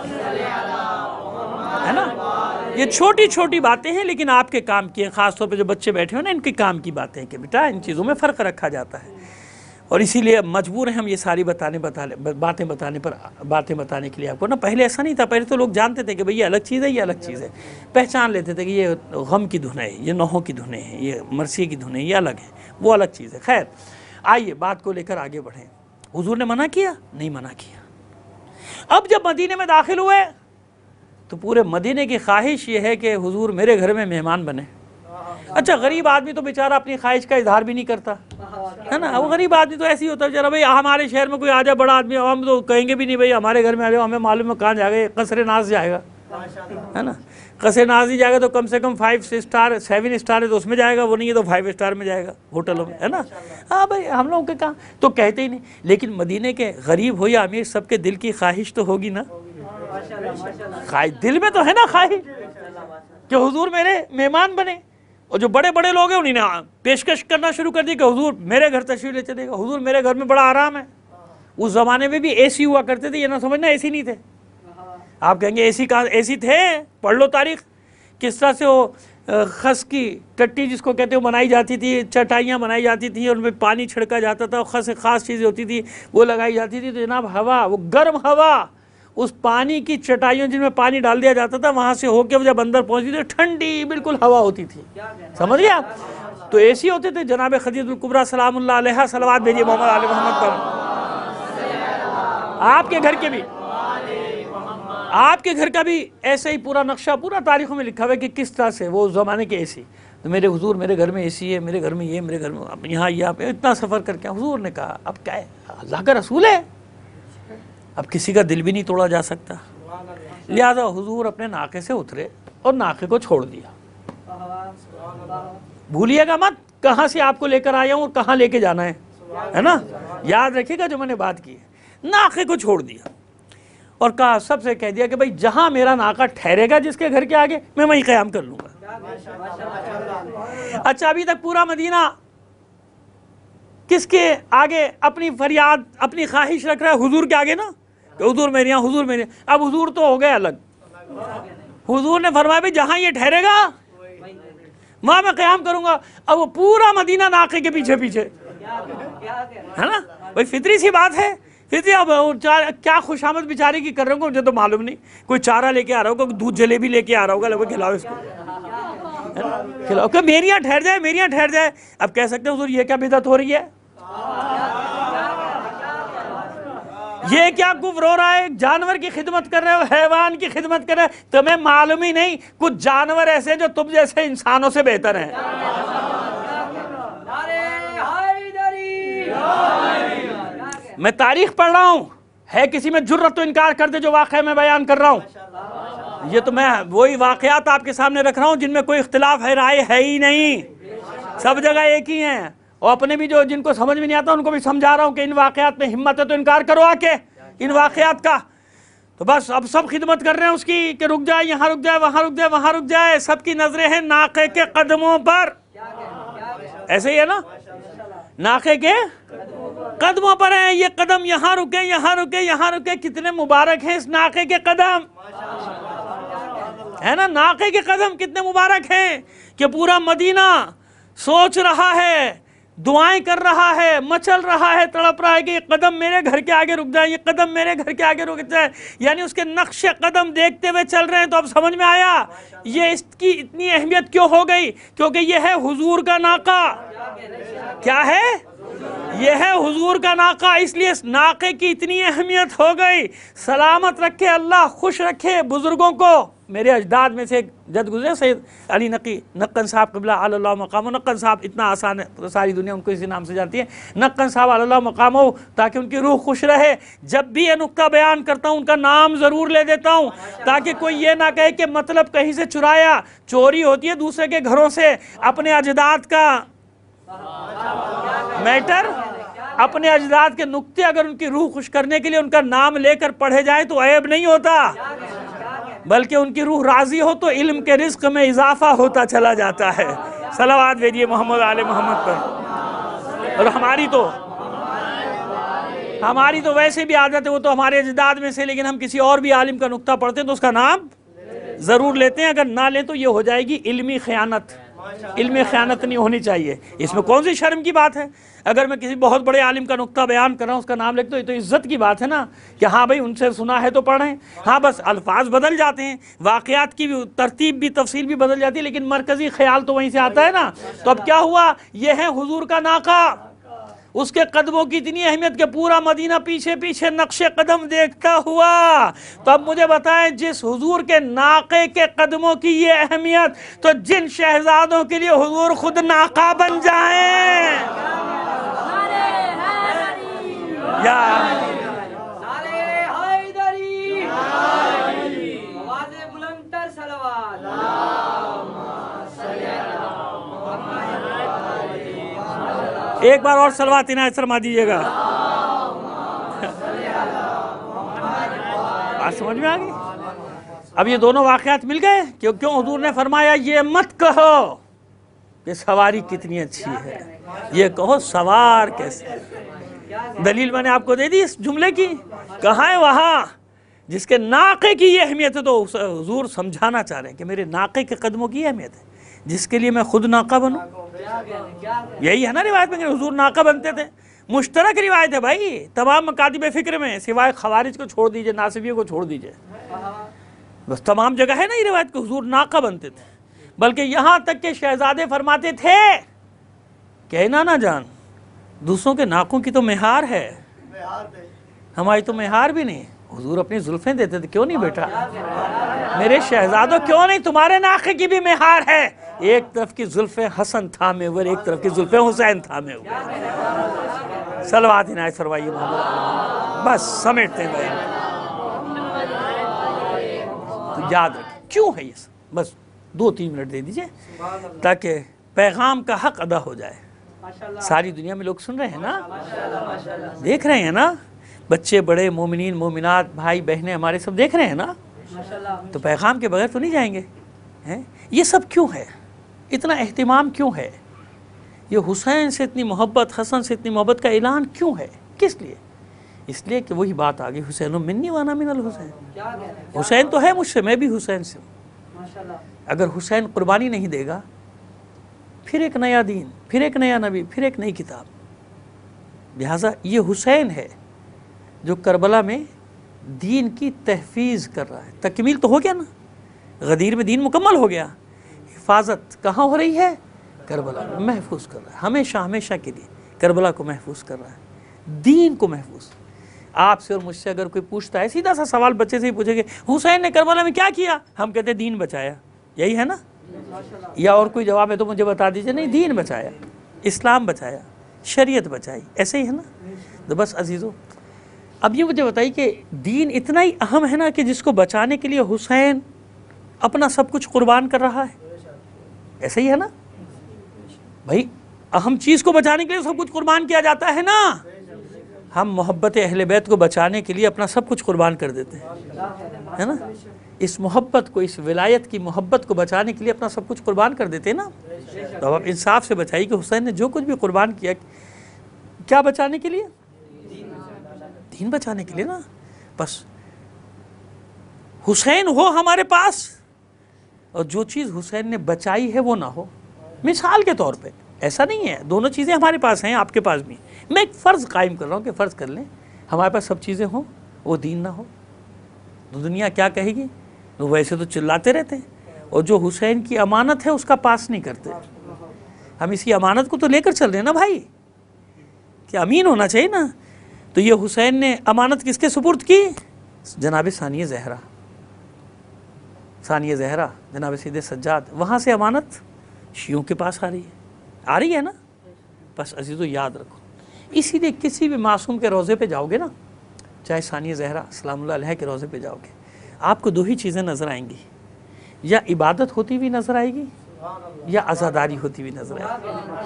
ہے نا. یہ چھوٹی چھوٹی باتیں ہیں لیکن آپ کے کام کی ہیں، خاص طور پہ جو بچے بیٹھے ہو نا، ان کے کام کی باتیں ہیں کہ بیٹا ان چیزوں میں فرق رکھا جاتا ہے. اور اسی لیے مجبور ہیں ہم یہ ساری بتانے بتانے باتیں بتانے پر باتیں بتانے کے لیے آپ کو نا. پہلے ایسا نہیں تھا. پہلے تو لوگ جانتے تھے کہ بھئی یہ الگ چیز ہے، یہ الگ چیز ہے، پہچان لیتے تھے کہ یہ غم کی دھنیں ہیں، یہ نوحوں کی دھنیں ہیں، یہ مرثیے کی دھنیں ہیں، یہ الگ ہے، وہ الگ چیز ہے. خیر آئیے بات کو لے کر آگے بڑھیں. حضور نے منع کیا؟ نہیں منع کیا. اب جب مدینے میں داخل ہوئے تو پورے مدینے کی خواہش یہ ہے کہ حضور میرے گھر میں مہمان بنے. اچھا غریب آدمی تو بیچارہ اپنی خواہش کا اظہار بھی نہیں کرتا ہے نا. وہ غریب آدمی تو ایسے ہی ہوتا ہے بیچارہ. بھائی ہمارے شہر میں کوئی آ جائے بڑا آدمی، ہم تو کہیں گے بھی نہیں بھائی ہمارے گھر میں آ جاؤ، ہمیں معلوم ہے کہاں جائے گا، قصر ناز جائے گا، ہے نا. قصر ناز ہی جائے گا تو کم سے کم فائیو اسٹار سیون اسٹار ہے تو اس میں جائے گا، وہ نہیں ہے تو فائیو اسٹار میں جائے گا، ہوٹلوں میں، ہے نا. ہاں بھائی ہم لوگوں کے کہاں تو کہتے ہی نہیں. لیکن مدینے کے غریب ہو یا امیر، سب کے دل کی خواہش تو ہوگی نا. خواہش دل میں تو ہے نا خواہش کہ حضور میرے مہمان بنے. اور جو بڑے بڑے لوگ ہیں انہیں نے پیشکش کرنا شروع کر دی کہ حضور میرے گھر تشریف لے چلے گا، حضور میرے گھر میں بڑا آرام ہے. اس زمانے میں بھی اے سی ہوا کرتے تھے، یہ نہ سمجھنا اے سی نہیں تھے. آپ کہیں گے اے سی کا اے سی تھے، پڑھ لو تاریخ کس طرح سے وہ خس کی ٹٹی جس کو کہتے ہیں وہ بنائی جاتی تھی، چٹائیاں بنائی جاتی تھیں، ان میں پانی چھڑکا جاتا تھا، خس خاص چیزیں ہوتی تھی وہ لگائی جاتی تھی. تو جناب ہوا، وہ گرم ہوا اس پانی کی چٹائیوں جن میں پانی ڈال دیا جاتا تھا، وہاں سے ہو کے جب اندر پہنچتی تھی ٹھنڈی بالکل ہوا ہوتی تھی. سمجھ گئے آپ؟ تو اے سی ہوتے تھے. جناب خدیجہ الکبریٰ سلام اللہ علیہا، صلوات بھیجیے محمد آل محمد پر. آپ کے گھر کے بھی، آپ کے گھر کا بھی ایسے ہی پورا نقشہ پورا تاریخوں میں لکھا ہوا ہے کہ کس طرح سے وہ زمانے کے اے سی. تو میرے حضور میرے گھر میں اے سی ہے، میرے گھر میں یہ، میرے گھر میں یہاں یہ، آپ اتنا سفر کر کے. حضور نے کہا اب کیا ہے، اللہ کا رسول ہے، اب کسی کا دل بھی نہیں توڑا جا سکتا. لہذا حضور اپنے ناقے سے اترے اور ناقے کو چھوڑ دیا. بھولیے گا مت کہاں سے آپ کو لے کر آیا ہوں اور کہاں لے کے جانا ہے، ہے نا. یاد رکھیے گا جو میں نے بات کی ہے. ناقے کو چھوڑ دیا اور کہا، سب سے کہہ دیا کہ بھائی جہاں میرا ناقہ ٹھہرے گا جس کے گھر کے آگے، میں وہیں قیام کر لوں گا. اچھا ابھی تک پورا مدینہ کس کے آگے اپنی فریاد اپنی خواہش رکھ رہا ہے؟ حضور کے آگے نا، کہ حضور میرے یہاں، حضور میرے. اب حضور تو ہو گئے الگ. حضور نے فرمایا بھی جہاں یہ ٹھہرے گا وہاں میں قیام کروں گا. اب وہ پورا مدینہ ناقے کے پیچھے پیچھے، ہے نا. بھائی فطری سی بات ہے، فطری. اب کیا خوشامد بیچارے کی کر رہے ہوں مجھے تو معلوم نہیں. کوئی چارہ لے کے آ رہا ہوگا، دودھ جلیبی لے کے آ رہا ہوگا، لوگ کھلاؤ اس کو، کھلاؤ کہ میری یہاں ٹھہر جائے، میری یہاں ٹھہر جائے. اب کہہ سکتے ہیں حضور یہ کیا بدعت ہو رہی ہے، یہ کیا کفر ہو رہا ہے، جانور کی خدمت کر رہے ہو، حیوان کی خدمت کر رہے ہو. تمہیں معلوم ہی نہیں کچھ جانور ایسے جو تم جیسے انسانوں سے بہتر ہیں. میں تاریخ پڑھ رہا ہوں، ہے کسی میں جرت تو انکار کر دے جو واقعہ میں بیان کر رہا ہوں. یہ تو میں وہی واقعات آپ کے سامنے رکھ رہا ہوں جن میں کوئی اختلاف ہے رائے ہے ہی نہیں، سب جگہ ایک ہی ہیں. اور اپنے بھی جو جن کو سمجھ میں نہیں آتا ان کو بھی سمجھا رہا ہوں کہ ان واقعات میں ہمت ہے تو انکار کرو آ کے ان واقعات کا. تو بس اب سب خدمت کر رہے ہیں اس کی کہ رک جائے، یہاں رک جائے، وہاں رک جائے، وہاں رک جائے. سب کی نظریں ہیں ناقے کے قدموں پر. ایسے ہی ہے نا، ناقے کے قدموں پر ہیں، یہ قدم یہاں رکے یہاں رکے یہاں رکے، کتنے مبارک ہیں اس ناقے کے قدم، ہے نا؟ ناقے کے قدم کتنے مبارک ہیں کہ پورا مدینہ سوچ رہا ہے، دعائیں کر رہا ہے، مچل رہا ہے، تڑپ رہا ہے کہ یہ قدم میرے گھر کے آگے رک جائے، یہ قدم میرے گھر کے آگے رک جائے، یعنی اس کے نقش قدم دیکھتے ہوئے چل رہے ہیں۔ تو اب سمجھ میں آیا یہ اس کی اتنی اہمیت کیوں ہو گئی؟ کیونکہ یہ ہے حضور کا ناقہ۔ کیا ہے؟ یہ ہے حضور کا ناقہ، اس لیے اس ناقے کی اتنی اہمیت ہو گئی۔ سلامت رکھے اللہ، خوش رکھے بزرگوں کو۔ میرے اجداد میں سے ایک جد گزرے سید علی نقی نقن صاحب قبلہ علی اللہ مقامہ۔ نقن صاحب اتنا آسان ہے، ساری دنیا ان کو اسی نام سے جانتی ہے، نقن صاحب علی اللہ مقامہ، تاکہ ان کی روح خوش رہے۔ جب بھی یہ نقطہ بیان کرتا ہوں ان کا نام ضرور لے دیتا ہوں، تاکہ کوئی یہ نہ کہے کہ مطلب کہیں سے چرایا۔ چوری ہوتی ہے دوسرے کے گھروں سے، اپنے اجداد کا میٹر، اپنے اجداد کے نقطے اگر ان کی روح خوش کرنے کے لیے ان کا نام لے کر پڑھے جائیں تو عیب نہیں ہوتا، بلکہ ان کی روح راضی ہو تو علم کے رزق میں اضافہ ہوتا چلا جاتا ہے۔ صلوات بھیجیے محمد آل محمد پر۔ اور ہماری تو ہماری تو ویسے بھی عادت ہے، وہ تو ہمارے اجداد میں سے، لیکن ہم کسی اور بھی عالم کا نقطہ پڑھتے ہیں تو اس کا نام ضرور لیتے ہیں، اگر نہ لیں تو یہ ہو جائے گی علمی خیانت۔ علمی خیانت نہیں ہونی چاہیے، اس میں کون سی شرم کی بات ہے؟ اگر میں کسی بہت بڑے عالم کا نقطہ بیان کر رہا ہوں، اس کا نام لکھ تو یہ تو عزت کی بات ہے نا، کہ ہاں بھائی ان سے سنا ہے تو پڑھیں۔ ہاں بس الفاظ بدل جاتے ہیں، واقعات کی بھی ترتیب بھی تفصیل بھی بدل جاتی ہے، لیکن مرکزی خیال تو وہیں سے آتا ہے نا۔ تو اب کیا ہوا؟ یہ ہے حضور کا ناقہ، اس کے قدموں کی اتنی اہمیت کہ پورا مدینہ پیچھے پیچھے نقش قدم دیکھتا ہوا۔ تو اب مجھے بتائیں، جس حضور کے ناقے کے قدموں کی یہ اہمیت، تو جن شہزادوں کے لیے حضور خود ناقہ بن جائیں یا ایک بار اور صلوات عنایت فرما دیجیے گا۔ بات سمجھ میں آ گئی؟ اب یہ دونوں واقعات مل گئے کہ کیوں حضور نے فرمایا یہ مت کہو کہ سواری کتنی اچھی ہے، یہ کہو سوار کیسے۔ دلیل میں نے آپ کو دے دی اس جملے کی، کہاں ہے؟ وہاں جس کے ناقے کی یہ اہمیت ہے، تو حضور سمجھانا چاہ رہے ہیں کہ میرے ناقے کے قدموں کی اہمیت ہے، جس کے لیے میں خود ناقہ بنوں۔ یہی ہے نا روایت میں کہ حضور ناقہ بنتے تھے، مشترک روایت ہے بھائی تمام مکاتب فکر میں، سوائے خوارج کو چھوڑ دیجئے، ناصبیوں کو چھوڑ دیجئے، بس تمام جگہ ہے نا یہ روایت کہ حضور ناقہ بنتے تھے۔ بلکہ یہاں تک کہ شہزادے فرماتے تھے کہ نانا جان دوسروں کے ناقوں کی تو مہار ہے، ہماری تو مہار بھی نہیں۔ حضور اپنی زلفیں دیتے تھے، کیوں نہیں بیٹا میرے شہزادوں، کیوں نہیں تمہارے ناقے کی بھی مہار ہے؟ ایک طرف کی زلفیں حسن تھامے ہوئے، ایک طرف کی زلفیں حسین تھامے ہوئے۔ صلوات عنایت فرمائیے محمد۔ بس سمیٹتے ہیں بھائی، تو یاد رکھیں کیوں ہے یہ سب، بس دو تین منٹ دے دیجئے تاکہ پیغام کا حق ادا ہو جائے۔ ساری دنیا میں لوگ سن رہے ہیں نا، دیکھ رہے ہیں نا، بچے بڑے، مومنین مومنات، بھائی بہنیں ہمارے سب دیکھ رہے ہیں نا، تو پیغام کے بغیر تو نہیں جائیں گے۔ یہ سب کیوں ہے؟ اتنا اہتمام کیوں ہے؟ یہ حسین سے اتنی محبت، حسن سے اتنی محبت کا اعلان کیوں ہے؟ کس لیے؟ اس لیے کہ وہی بات آگئی، حسین منی وانا من الحسین، حسین تو ہے مجھ سے، میں بھی حسین سے ہوں۔ اگر حسین قربانی نہیں دے گا، پھر ایک نیا دین، پھر ایک نیا نبی، پھر ایک نئی کتاب۔ لہٰذا یہ حسین ہے جو کربلا میں دین کی تحفیظ کر رہا ہے۔ تکمیل تو ہو گیا نا، غدیر میں دین مکمل ہو گیا، حفاظت کہاں ہو رہی ہے؟ کربلا میں محفوظ کر رہا ہے، ہمیشہ ہمیشہ کے لیے کربلا کو محفوظ کر رہا ہے، دین کو محفوظ۔ آپ سے اور مجھ سے اگر کوئی پوچھتا ہے، سیدھا سا سوال بچے سے ہی پوچھے گے حسین نے کربلا میں کیا کیا، ہم کہتے ہیں دین بچایا، یہی ہے نا؟ یا اور کوئی جواب ہے تو مجھے بتا دیجئے، نہیں دین بچایا، اسلام بچایا، شریعت بچائی، ایسے ہی ہے نا؟ تو بس عزیزو اب یہ مجھے بتائی کہ دین اتنا ہی اہم ہے نا کہ جس کو بچانے کے لیے حسین اپنا سب کچھ قربان کر رہا ہے، ایسے ہی ہے نا بھائی؟ اہم چیز کو بچانے کے لیے سب کچھ قربان کیا جاتا ہے نا۔ ہم محبت اہل بیت کو بچانے کے لیے اپنا سب کچھ قربان کر دیتے ہیں، ہے نا؟ اس محبت کو، اس ولایت کی محبت کو بچانے کے لیے اپنا سب کچھ قربان کر دیتے ہیں نا۔ تو اب انصاف سے بچائی کہ حسین نے جو کچھ بھی قربان کیا، کیا بچانے کے لیے؟ دین بچانے کے لیے نا. بس حسین ہو ہمارے پاس اور جو چیز حسین نے بچائی ہے وہ نہ ہو. مثال کے طور پہ ایسا نہیں ہے دونوں چیزیں ہمارے پاس ہیں آپ کے پاس بھی. میں ایک فرض قائم کر رہا ہوں کہ فرض کر لیں ہمارے پاس سب چیزیں ہوں وہ دین نہ ہو تو دنیا کیا کہے گی؟ تو ویسے تو چلاتے رہتے ہیں. اور جو حسین کی امانت ہے اس کا پاس نہیں کرتے. ہم اسی امانت کو تو لے کر چل رہے ہیں نا بھائی کہ امین ہونا چاہیے نا. تو یہ حسین نے امانت کس کے سپرد کی؟ جناب ثانیہ زہرا. ثانیہ زہرا جناب سید سجاد. وہاں سے امانت شیعوں کے پاس آ رہی ہے آ رہی ہے نا. بس عزیزو یاد رکھو اسی لیے کسی بھی معصوم کے روضے پہ جاؤ گے نا چاہے ثانیہ زہرا سلام اللہ علیہ کے روضے پہ جاؤ گے آپ کو دو ہی چیزیں نظر آئیں گی. یا عبادت ہوتی ہوئی نظر آئے گی یا عزاداری ہوتی ہوئی نظر آئے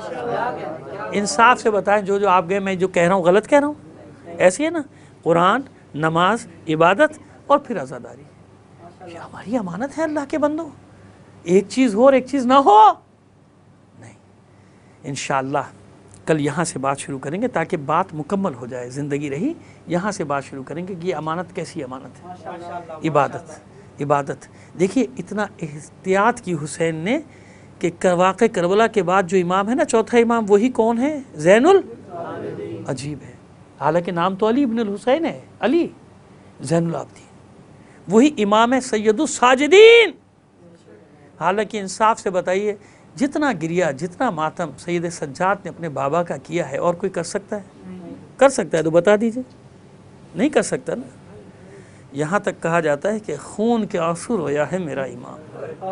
گی. انصاف سے بتائیں جو جو آپ گئے میں جو کہہ رہا ہوں غلط کہہ رہا ہوں؟ ایسی ہے نا قرآن نماز عبادت اور پھر عزاداری. یہ ہماری امانت ہے اللہ کے بندوں. ایک چیز ہو اور ایک چیز نہ ہو نہیں. انشاءاللہ کل یہاں سے بات شروع کریں گے تاکہ بات مکمل ہو جائے. زندگی رہی یہاں سے بات شروع کریں گے کہ یہ امانت کیسی امانت ہے. عبادت عبادت دیکھیے اتنا احتیاط کی حسین نے کہ واقع کربلا کے بعد جو امام ہے نا چوتھا امام وہی کون ہے؟ زین ال عجیب ہے. حالانکہ نام تو علی ابن الحسین ہے. علی زین العابدین وہی امام ہے سید الساجدین. حالانکہ انصاف سے بتائیے جتنا گریا جتنا ماتم سید سجاد نے اپنے بابا کا کیا ہے اور کوئی کر سکتا ہے؟ کر سکتا ہے تو بتا دیجئے. نہیں کر سکتا نا. یہاں تک کہا جاتا ہے کہ خون کے آنسو رویا ہے میرا امام.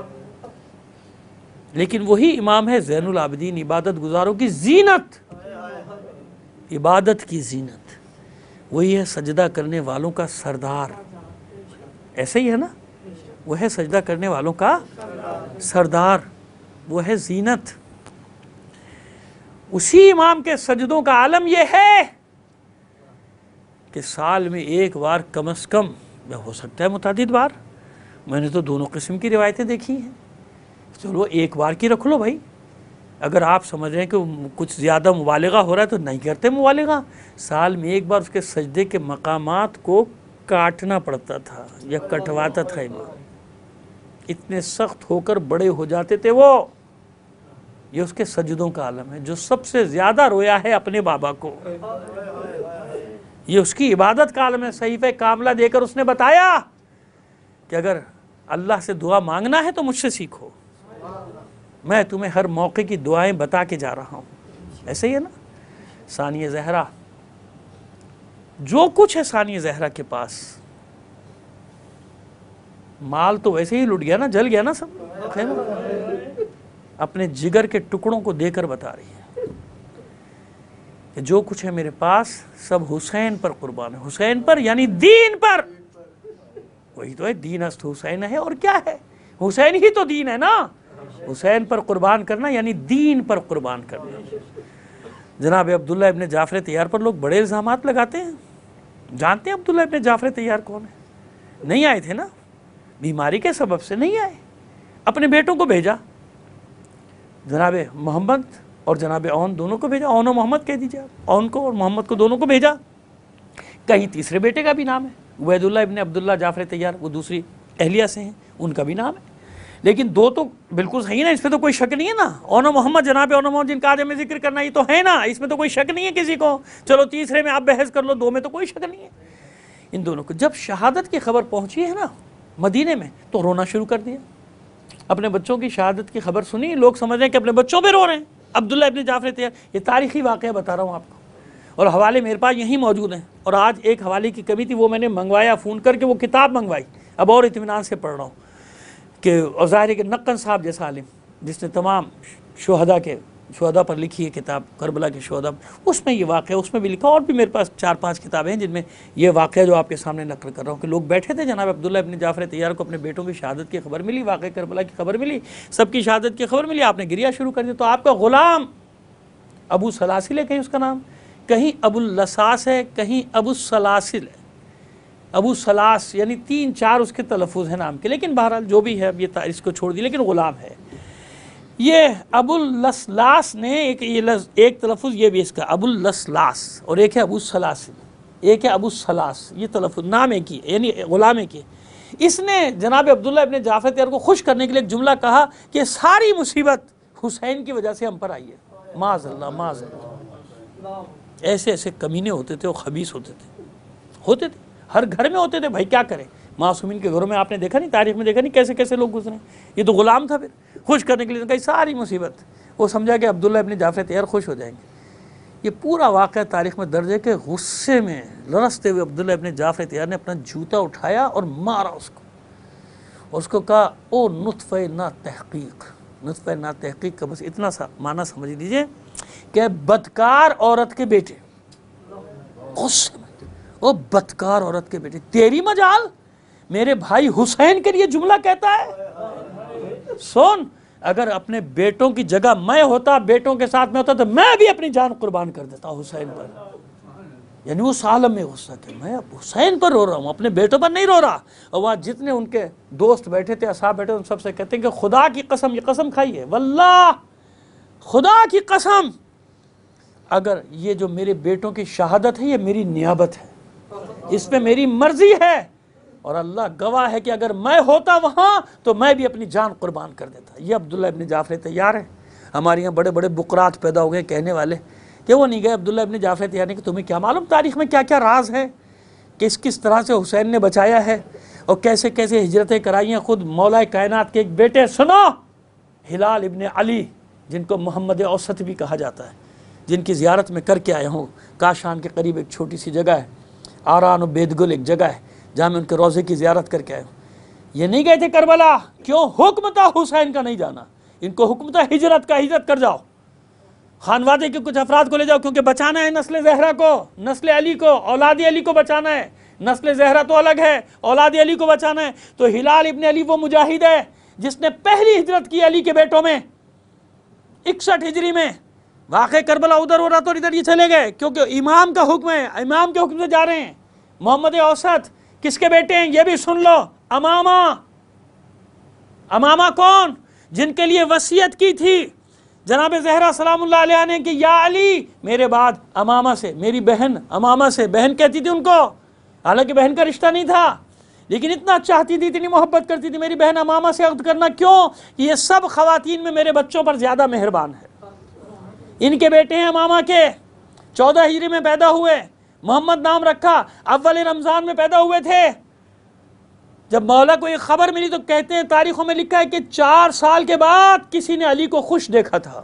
لیکن وہی امام ہے زین العابدین عبادت گزاروں کی زینت. عبادت کی زینت وہی ہے سجدہ کرنے والوں کا سردار. ایسے ہی ہے نا وہ ہے سجدہ کرنے والوں کا سردار وہ ہے زینت. اسی امام کے سجدوں کا عالم یہ ہے کہ سال میں ایک بار کم از کم یا ہو سکتا ہے متعدد بار. میں نے تو دونوں قسم کی روایتیں دیکھی ہیں. چلو ایک بار کی رکھ لو بھائی. اگر آپ سمجھ رہے ہیں کہ کچھ زیادہ مبالغہ ہو رہا ہے تو نہیں کرتے مبالغہ. سال میں ایک بار اس کے سجدے کے مقامات کو کاٹنا پڑتا تھا یا کٹواتا تھا امام. اتنے سخت ہو کر بڑے ہو جاتے تھے وہ. یہ اس کے سجدوں کا عالم ہے. جو سب سے زیادہ رویا ہے اپنے بابا کو یہ اس کی عبادت کا عالم ہے. صحیفہ کاملہ دے کر اس نے بتایا کہ اگر اللہ سے دعا مانگنا ہے تو مجھ سے سیکھو. میں تمہیں ہر موقع کی دعائیں بتا کے جا رہا ہوں. ایسے ہی ہے نا. ثانیہ زہرا جو کچھ ہے ثانیہ زہرا کے پاس مال تو ویسے ہی لٹ گیا نا جل گیا نا سب. اپنے جگر کے ٹکڑوں کو دے کر بتا رہی ہے کہ جو کچھ ہے میرے پاس سب حسین پر قربان ہے. حسین پر یعنی دین پر. وہی تو ہے دین است حسین ہے. اور کیا ہے؟ حسین ہی تو دین ہے نا. حسین پر قربان کرنا یعنی دین پر قربان کرنا. جناب عبداللہ ابن جعفر طیار پر لوگ بڑے الزامات لگاتے ہیں. جانتے ہیں عبداللہ ابن جعفر طیار کون ہے؟ نہیں آئے تھے نا بیماری کے سبب سے نہیں آئے. اپنے بیٹوں کو بھیجا جناب محمد اور جناب اون دونوں کو بھیجا. اون و محمد کہہ دیجیے آپ. اون کو اور محمد کو دونوں کو بھیجا. کہیں تیسرے بیٹے کا بھی نام ہے عبید اللہ ابن عبداللہ جعفر طیار. وہ دوسری اہلیہ سے ہیں ان کا بھی نام ہے. لیکن دو تو بالکل صحیح نا. اس پہ تو کوئی شک نہیں ہے نا. اون و محمد جناب اون و محمد جن کا آج ہمیں ذکر کرنا یہ تو ہے نا. اس میں تو کوئی شک نہیں ہے کسی کو. چلو تیسرے میں آپ بحث کر لو. دو میں تو کوئی شک نہیں ہے. ان دونوں کو جب شہادت کی خبر پہنچی ہے نا مدینے میں تو رونا شروع کر دیا. اپنے بچوں کی شہادت کی خبر سنی. لوگ سمجھ رہے ہیں کہ اپنے بچوں پہ رو رہے ہیں. عبداللہ ابن جعفر طیار یہ تاریخی واقعہ بتا رہا ہوں آپ کو اور حوالے میرے پاس یہیں موجود ہیں. اور آج ایک حوالے کی کمی تھی وہ میں نے منگوایا فون کر کے وہ کتاب منگوائی. اب اور اطمینان سے پڑھ رہا ہوں کہ ظاہر ہے کہ نقن صاحب جیسا عالم جس نے تمام شہداء کے شہداء پر لکھی ہے کتاب کربلا کے شہداء اس میں یہ واقعہ اس میں بھی لکھا. اور بھی میرے پاس چار پانچ کتابیں ہیں جن میں یہ واقعہ جو آپ کے سامنے نقل کر رہا ہوں کہ لوگ بیٹھے تھے. جناب عبداللہ ابن جعفر طیار کو اپنے بیٹوں کی شہادت کی خبر ملی. واقعہ کربلا کی خبر ملی. سب کی شہادت کی خبر ملی. آپ نے گریا شروع کر دیا. تو آپ کا غلام ابو سلاسل ہے کہیں اس کا نام, کہیں ابو اللساس ہے, کہیں ابو سلاسل ہے. ابو سلاس یعنی تین چار اس کے تلفظ ہیں نام کے. لیکن بہرحال جو بھی ہے اب یہ اس کو چھوڑ دی. لیکن غلام ہے یہ ابو اللسلاس نے ایک یہ لفظ ایک تلفظ یہ بھی اس کا ابو اللسلاس اور ایک ہے ابو سلاسل. ایک ہے ابو سلاس، یہ تلفظ نام ایک ہی یعنی غلام ایک ہی۔ اس نے جناب عبداللہ ابن جعفر طیار کو خوش کرنے کے لیے ایک جملہ کہا کہ ساری مصیبت حسین کی وجہ سے ہم پر آئی ہے، معاذ اللہ معاذ اللہ۔ ایسے ایسے کمینے ہوتے تھے، وہ خبیث ہوتے تھے ہوتے تھے ہر گھر میں ہوتے تھے، بھائی کیا کریں، معصومین کے گھروں میں آپ نے دیکھا نہیں، تاریخ میں دیکھا نہیں کیسے کیسے لوگ گزرے، یہ تو غلام تھا۔ پھر خوش کرنے کے لیے کہی ساری مصیبت، وہ سمجھا کہ عبداللہ ابن جعفر طیار خوش ہو جائیں گے۔ یہ پورا واقعہ تاریخ میں درج ہے کہ غصے میں لرزتے ہوئے عبداللہ ابن جعفر طیار نے اپنا جوتا اٹھایا اور مارا اس کو، اور اس کو کہا او نطفہ نا تحقیق۔ نطفہ نا تحقیق کا بس اتنا سا معنی سمجھ لیجئے کہ بدکار عورت کے بیٹے، غصے میں او بدکار عورت کے بیٹے، تیری مجال میرے بھائی حسین کے لیے جملہ کہتا ہے۔ سن، اگر اپنے بیٹوں کی جگہ میں ہوتا، بیٹوں کے ساتھ میں ہوتا، تو میں بھی اپنی جان قربان کر دیتا حسین پر۔ یعنی اس عالم میں غصہ کہ میں اب حسین پر رو رہا ہوں، اپنے بیٹوں پر نہیں رو رہا۔ اور وہاں جتنے ان کے دوست بیٹھے تھے، اصحاب بیٹھے، ان سب سے کہتے ہیں کہ خدا کی قسم، یہ قسم کھائی ہے، واللہ خدا کی قسم، اگر یہ جو میرے بیٹوں کی شہادت ہے یہ میری نیابت ہے، اس پہ میری مرضی ہے، اور اللہ گواہ ہے کہ اگر میں ہوتا وہاں تو میں بھی اپنی جان قربان کر دیتا۔ یہ عبداللہ ابن جعفر طیار ہے۔ ہمارے یہاں بڑے بڑے بکرات پیدا ہو گئے کہنے والے کہ وہ نہیں گئے عبداللہ ابن جعفر طیار نے کہ تمہیں کیا معلوم تاریخ میں کیا کیا راز ہے، کس کس طرح سے حسین نے بچایا ہے اور کیسے کیسے ہجرتیں کرائی ہیں خود مولا کائنات کے ایک بیٹے۔ سنو، ہلال ابن علی، جن کو محمد اوسط بھی کہا جاتا ہے، جن کی زیارت میں کر کے آیا ہوں، کاشان کے قریب ایک چھوٹی سی جگہ ہے، آران و بیدگل ایک جگہ ہے جہاں میں ان کے روضے کی زیارت کر کے آیا ہوں۔ یہ نہیں گئے تھے کربلا، کیوں؟ حکم تھا حسین کا نہیں جانا، ان کو حکم تھا ہجرت کا، ہجرت کر جاؤ، خانوادے کے کچھ افراد کو لے جاؤ، کیونکہ بچانا ہے نسل زہرا کو، نسل علی کو، اولاد علی کو بچانا ہے، نسل زہرا تو الگ ہے، اولاد علی کو بچانا ہے۔ تو ہلال ابن علی وہ مجاہد ہے جس نے پہلی ہجرت کی علی کے بیٹوں میں، اکسٹھ ہجری میں۔ واقع کربلا ادھر ہو رہا تو ادھر یہ چلے گئے، کیونکہ امام کا حکم ہے، امام کے حکم سے جا رہے ہیں۔ محمد اوسط کس کے بیٹے ہیں یہ بھی سن لو، امامہ۔ امامہ کون؟ جن کے لیے وصیت کی تھی جناب زہرا سلام اللہ علیہ نے کہ یا علی میرے بعد امامہ سے، میری بہن امامہ سے، بہن کہتی تھی ان کو، حالانکہ بہن کا رشتہ نہیں تھا، لیکن اتنا چاہتی تھی، اتنی محبت کرتی تھی، میری بہن امامہ سے عقد کرنا۔ کیوں؟ یہ سب خواتین میں میرے بچوں پر زیادہ مہربان ہے۔ ان کے بیٹے ہیں امامہ کے، چودہ ہجری میں پیدا ہوئے، محمد نام رکھا، اول رمضان میں پیدا ہوئے تھے۔ جب مولا کو یہ خبر ملی تو کہتے ہیں تاریخوں میں لکھا ہے کہ چار سال کے بعد کسی نے علی کو خوش دیکھا تھا،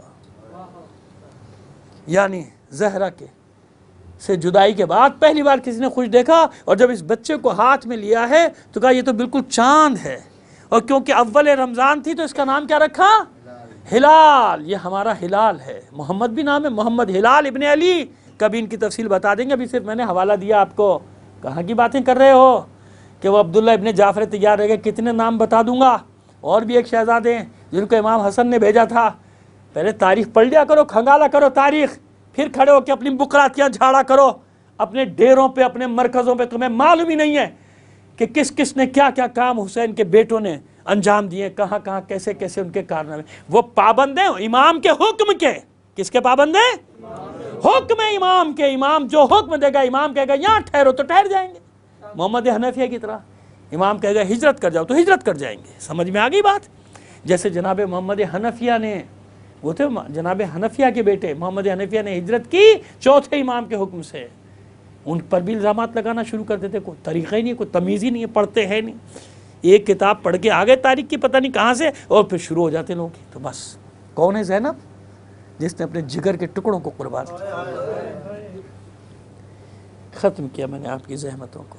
یعنی زہرا کے سے جدائی کے بعد پہلی بار کسی نے خوش دیکھا، اور جب اس بچے کو ہاتھ میں لیا ہے تو کہا یہ تو بالکل چاند ہے، اور کیونکہ اول رمضان تھی تو اس کا نام کیا رکھا؟ ہلال۔ یہ ہمارا ہلال ہے، محمد بھی نام ہے، محمد ہلال ابن علی۔ کبھی ان کی تفصیل بتا دیں گے، ابھی صرف میں نے حوالہ دیا آپ کو، کہاں کی باتیں کر رہے ہو کہ وہ عبداللہ ابن جعفر طیار رہ گئے، کتنے نام بتا دوں گا۔ اور بھی ایک شہزادے ہیں جن کو امام حسن نے بھیجا تھا۔ پہلے تاریخ پڑھ لیا کرو، کھنگالا کرو تاریخ، پھر کھڑے ہو کے اپنی بکراتیاں جھاڑا کرو اپنے ڈیروں پہ، اپنے مرکزوں پہ۔ تمہیں معلوم ہی نہیں ہے کہ کس کس نے کیا کیا کام حسین کے بیٹوں نے انجام دیے، کہاں کہاں کیسے کیسے ان کے کارنامے۔ وہ پابند ہیں امام کے حکم کے۔ کس کے پابند ہیں؟ حکم امام کے۔ امام جو حکم دے گا، امام کہے گا یہاں ٹھہرو تو ٹھہر جائیں گے، محمد حنفیہ کی طرح۔ امام کہے گا ہجرت کر جاؤ تو ہجرت کر جائیں گے۔ سمجھ میں آ گئی بات؟ جیسے جناب محمد حنفیہ نے، وہ تھے جناب حنفیہ کے بیٹے، محمد حنفیہ نے ہجرت کی چوتھے امام کے حکم سے، ان پر بھی الزامات لگانا شروع کر دیتے، کوئی طریقہ ہی نہیں، کوئی تمیز ہی نہیں ہے، پڑھتے ہیں نہیں، ایک کتاب پڑھ کے آگے تاریخ کی پتہ نہیں کہاں سے، اور پھر شروع ہو جاتے لوگ۔ تو بس کون ہے زینب؟ جس نے اپنے جگر کے ٹکڑوں کو قربان کیا۔ ختم کیا میں نے آپ کی زحمتوں کو،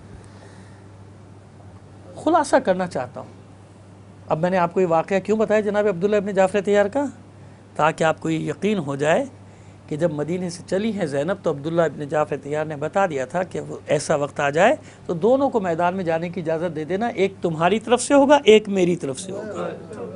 خلاصہ کرنا چاہتا ہوں۔ اب میں نے آپ کو یہ واقعہ کیوں بتایا جناب عبداللہ ابن جعفر طیار کا؟ تاکہ آپ کو یہ یقین ہو جائے کہ جب مدینے سے چلی ہے زینب تو عبداللہ ابن جعفر طیار نے بتا دیا تھا کہ وہ ایسا وقت آ جائے تو دونوں کو میدان میں جانے کی اجازت دے دینا، ایک تمہاری طرف سے ہوگا، ایک میری طرف سے ہوگا۔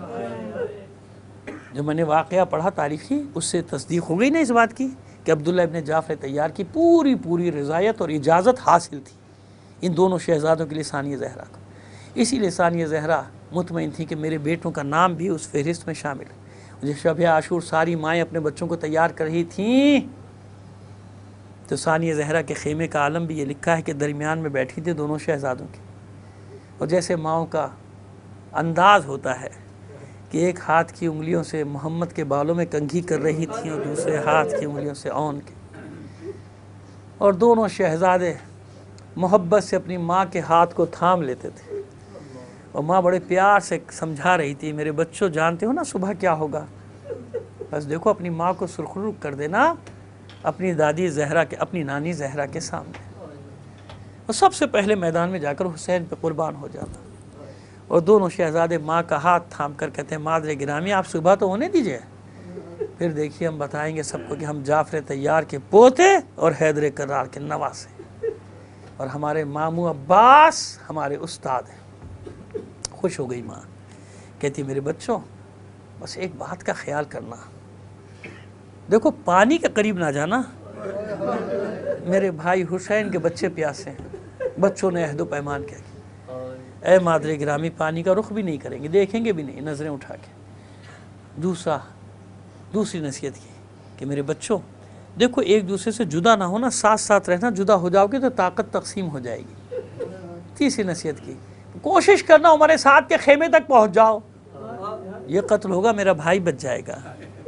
جو میں نے واقعہ پڑھا تاریخی، اس سے تصدیق ہو گئی نا اس بات کی کہ عبداللہ ابن جعفر طیار کی پوری پوری رضایت اور اجازت حاصل تھی ان دونوں شہزادوں کے لیے، ثانیہ زہرا کو۔ اسی لیے ثانیہ زہرا مطمئن تھی کہ میرے بیٹوں کا نام بھی اس فہرست میں شامل ہے۔ جب شب عاشور ساری مائیں اپنے بچوں کو تیار کر رہی تھیں تو ثانیہ زہرا کے خیمے کا عالم بھی یہ لکھا ہے کہ درمیان میں بیٹھی تھی دونوں شہزادوں کی، اور جیسے ماؤں کا انداز ہوتا ہے کہ ایک ہاتھ کی انگلیوں سے محمد کے بالوں میں کنگھی کر رہی تھیں اور دوسرے ہاتھ کی انگلیوں سے اون کے، اور دونوں شہزادے محبت سے اپنی ماں کے ہاتھ کو تھام لیتے تھے، اور ماں بڑے پیار سے سمجھا رہی تھی، میرے بچوں جانتے ہو نا صبح کیا ہوگا، بس دیکھو اپنی ماں کو سرخرو کر دینا اپنی دادی زہرا کے، اپنی نانی زہرا کے سامنے، اور سب سے پہلے میدان میں جا کر حسین پہ قربان ہو جانا۔ اور دونوں شہزادے ماں کا ہاتھ تھام کر کہتے ہیں مادر گرامی آپ صبح تو ہونے دیجئے، پھر دیکھیے ہم بتائیں گے سب کو کہ ہم جعفر طیار کے پوتے اور حیدر کرار کے نواسے، اور ہمارے ماموں عباس ہمارے استاد ہیں۔ خوش ہو گئی ماں، کہتی میرے بچوں بس ایک بات کا خیال کرنا، دیکھو پانی کے قریب نہ جانا، میرے بھائی حسین کے بچے پیاسے ہیں۔ بچوں نے عہد و پیمان کیا کہ اے مادر گرامی پانی کا رخ بھی نہیں کریں گے، دیکھیں گے بھی نہیں نظریں اٹھا کے۔ دوسرا دوسری نصیحت کی کہ میرے بچوں دیکھو ایک دوسرے سے جدا نہ ہونا، ساتھ ساتھ رہنا، جدا ہو جاؤ گے تو طاقت تقسیم ہو جائے گی۔ تیسری نصیحت کی کوشش کرنا ہمارے ساتھ کے خیمے تک پہنچ جاؤ، یہ قتل ہوگا میرا بھائی بچ جائے گا،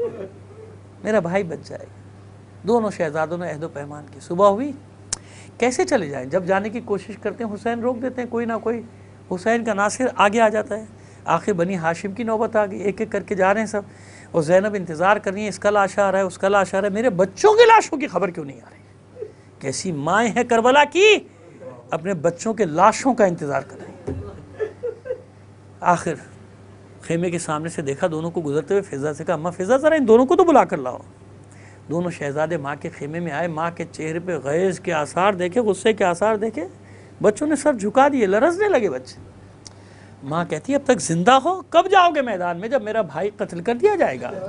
میرا بھائی بچ جائے گا۔ دونوں شہزادوں نے عہد و پیمان کی۔ صبح ہوئی، کیسے چلے جائیں؟ جب جانے کی کوشش کرتے ہیں حسین روک دیتے ہیں، کوئی نہ کوئی حسین کا ناصر آگے آ جاتا ہے۔ آخر بنی ہاشم کی نوبت آ گئی، ایک ایک کر کے جا رہے ہیں سب، اور زینب انتظار کر رہی ہیں اس کا لاش آ رہا ہے اس کا لاش آ رہا ہے، میرے بچوں کی لاشوں کی خبر کیوں نہیں آ رہی؟ کیسی مائیں ہیں کربلا کی، اپنے بچوں کے لاشوں کا انتظار کر رہی ہیں۔ آخر خیمے کے سامنے سے دیکھا دونوں کو گزرتے ہوئے، فضا سے کہا اماں فضا ذرا ان دونوں کو تو بلا کر لاؤ۔ دونوں شہزادے ماں کے خیمے میں آئے، ماں کے چہرے پہ غیظ کے آثار دیکھے، غصے کے آثار دیکھے، بچوں نے سر جھکا دیے، لرزنے لگے بچے۔ ماں کہتی ہے اب تک زندہ ہو، کب جاؤ گے میدان میں جب میرا بھائی قتل کر دیا جائے گا؟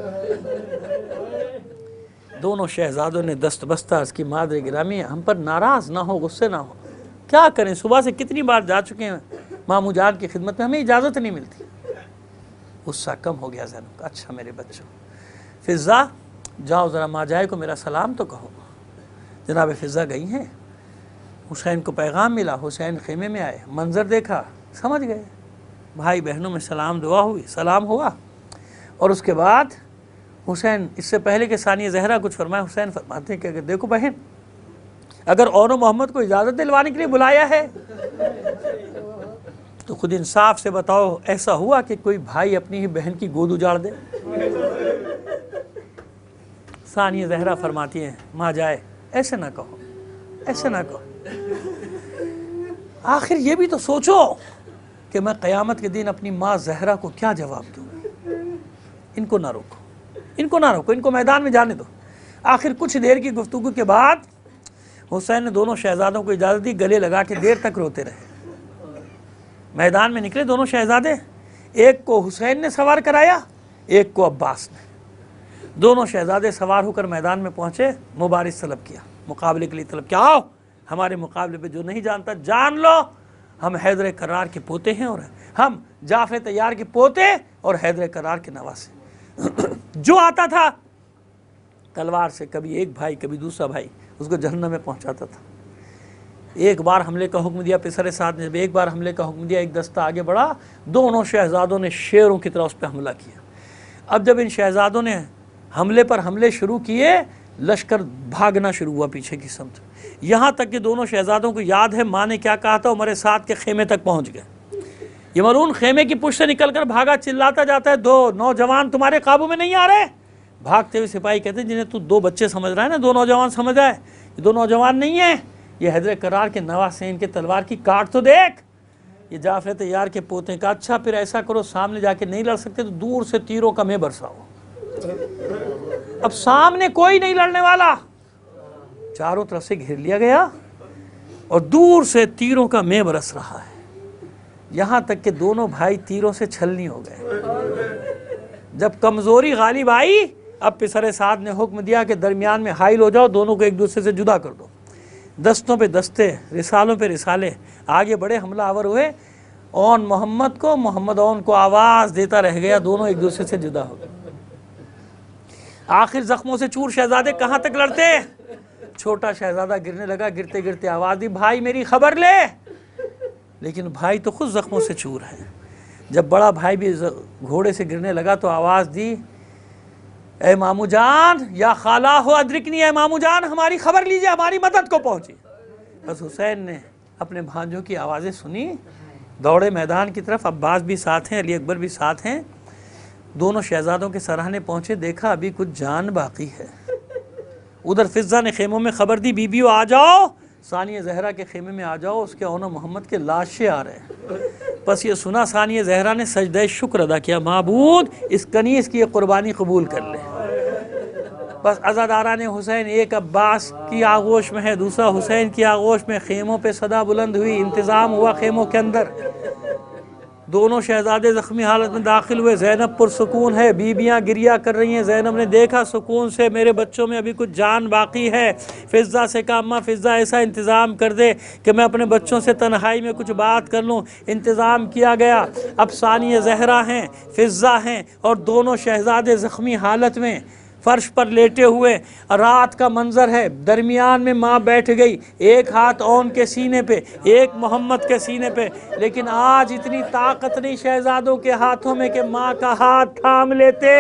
دونوں شہزادوں نے دست بستہ عرض کی مادر گرامی ہم پر ناراض نہ ہو، غصے نہ ہو، کیا کریں صبح سے کتنی بار جا چکے ہیں ماموں جان کی خدمت میں، ہمیں اجازت نہیں ملتی۔ غصہ کم ہو گیا زینب کا، اچھا میرے بچوں فضا جاؤ ذرا ماں جائے کو میرا سلام تو کہو۔ جناب فضا گئی ہیں، حسین کو پیغام ملا، حسین خیمے میں آئے، منظر دیکھا، سمجھ گئے، بھائی بہنوں میں سلام دعا ہوئی، سلام ہوا، اور اس کے بعد حسین اس سے پہلے کہ ثانیہ زہرا کچھ فرمائے، حسین فرماتے ہیں کہ دیکھو بہن اگر اور محمد کو اجازت دلوانے کے لیے بلایا ہے تو خود انصاف سے بتاؤ ایسا ہوا کہ کوئی بھائی اپنی ہی بہن کی گود اجاڑ دے؟ ثانیہ زہرا فرماتی ہیں ماں جائے ایسے نہ کہو، ایسے نہ کہو، آخر یہ بھی تو سوچو کہ میں قیامت کے دن اپنی ماں زہرا کو کیا جواب دوں۔ ان کو نہ روکو، ان کو نہ روکو، ان کو میدان میں جانے دو۔ آخر کچھ دیر کی گفتگو کے بعد حسین نے دونوں شہزادوں کو اجازت دی، گلے لگا کے دیر تک روتے رہے۔ میدان میں نکلے دونوں شہزادے، ایک کو حسین نے سوار کرایا، ایک کو عباس نے۔ دونوں شہزادے سوار ہو کر میدان میں پہنچے، مبارز طلب کیا، مقابلے کے لیے طلب کیا، آؤ ہمارے مقابلے پہ جو نہیں جانتا جان لو، ہم حیدر کرار کے پوتے ہیں، اور ہم جعفر طیار کے پوتے اور حیدر کرار کے نواسے۔ جو آتا تھا تلوار سے، کبھی ایک بھائی کبھی دوسرا بھائی، اس کو جہنم میں پہنچاتا تھا۔ ایک بار حملے کا حکم دیا پسر سعد نے، ایک بار حملے کا حکم دیا، ایک دستہ آگے بڑھا، دونوں شہزادوں نے شیروں کی طرح اس پہ حملہ کیا۔ اب جب ان شہزادوں نے حملے پر حملے شروع کیے، لشکر بھاگنا شروع ہوا پیچھے کی سمت، یہاں تک کہ دونوں شہزادوں کو یاد ہے ماں نے کیا کہا تھا، عمر سعد کے خیمے تک پہنچ گئے۔ یہ ملعون خیمے کی پشت سے نکل کر بھاگا، چلاتا جاتا ہے دو نوجوان تمہارے قابو میں نہیں آ رہے۔ بھاگتے ہوئے سپاہی کہتے ہیں جنہیں تو دو بچے سمجھ رہا ہے نا، دو نوجوان سمجھ رہا ہے، یہ دو نوجوان نہیں ہیں، یہ حیدر کرار کے نواسے ہیں، ان کے تلوار کی کاٹ تو دیکھ، یہ جعفر طیار کے پوتے کا۔ اچھا پھر ایسا کرو سامنے جا کے نہیں لڑ سکتے تو دور سے تیروں کا میں برساؤ۔ اب سامنے کوئی نہیں لڑنے والا، چاروں طرف سے گھیر لیا گیا اور دور سے تیروں کا میں برس رہا ہے، یہاں تک کہ دونوں بھائی تیروں سے چھلنی ہو گئے۔ جب کمزوری غالب آئی، اب پسر سعد نے حکم دیا کہ درمیان میں حائل ہو جاؤ، دونوں کو ایک دوسرے سے جدا کر دو۔ دستوں پہ دستے، رسالوں پہ رسالے، آگے بڑے حملہ آور ہوئے، اون محمد کو، محمد اون کو آواز دیتا رہ گیا، دونوں ایک دوسرے سے جدا ہو گئے۔ آخر زخموں سے چور شہزادے کہاں تک لڑتے؟ چھوٹا شہزادہ گرنے لگا، گرتے گرتے آواز دی بھائی میری خبر لے، لیکن بھائی تو خود زخموں سے چور ہے۔ جب بڑا بھائی بھی گھوڑے سے گرنے لگا تو آواز دی اے مامو جان یا خالہ ہو ادرکنی، اے مامو جان ہماری خبر لیجئے، ہماری مدد کو پہنچی۔ بس حسین نے اپنے بھانجوں کی آوازیں سنی، دوڑے میدان کی طرف، عباس بھی ساتھ ہیں، علی اکبر بھی ساتھ ہیں، دونوں شہزادوں کے سراہنے پہنچے، دیکھا ابھی کچھ جان باقی ہے۔ ادھر فضہ نے خیموں میں خبر دی بیبیو آ جاؤ، ثانیہ زہرا کے خیمے میں آ جاؤ، اس کے اون محمد کے لاشیں آ رہے ہیں۔ بس یہ سنا ثانیہ زہرا نے سجدہ شکر ادا کیا، معبود اس کنیز کی یہ قربانی قبول کر لے۔ بس عزاداران حسین ایک عباس کی آغوش میں ہے، دوسرا حسین کی آغوش میں، خیموں پہ صدا بلند ہوئی، انتظام ہوا خیموں کے اندر، دونوں شہزادے زخمی حالت میں داخل ہوئے، زینب پرسکون ہے، بیبیاں گریہ کر رہی ہیں، زینب نے دیکھا سکون سے میرے بچوں میں ابھی کچھ جان باقی ہے، فضہ سے کہا اماں فضہ ایسا انتظام کر دے کہ میں اپنے بچوں سے تنہائی میں کچھ بات کر لوں۔ انتظام کیا گیا، اب ثانیہ زہرا ہیں، فضہ ہیں اور دونوں شہزادے زخمی حالت میں فرش پر لیٹے ہوئے، رات کا منظر ہے، درمیان میں ماں بیٹھ گئی، ایک ہاتھ اون کے سینے پہ، ایک محمد کے سینے پہ، لیکن آج اتنی طاقت نہیں شہزادوں کے ہاتھوں میں کہ ماں کا ہاتھ تھام لیتے۔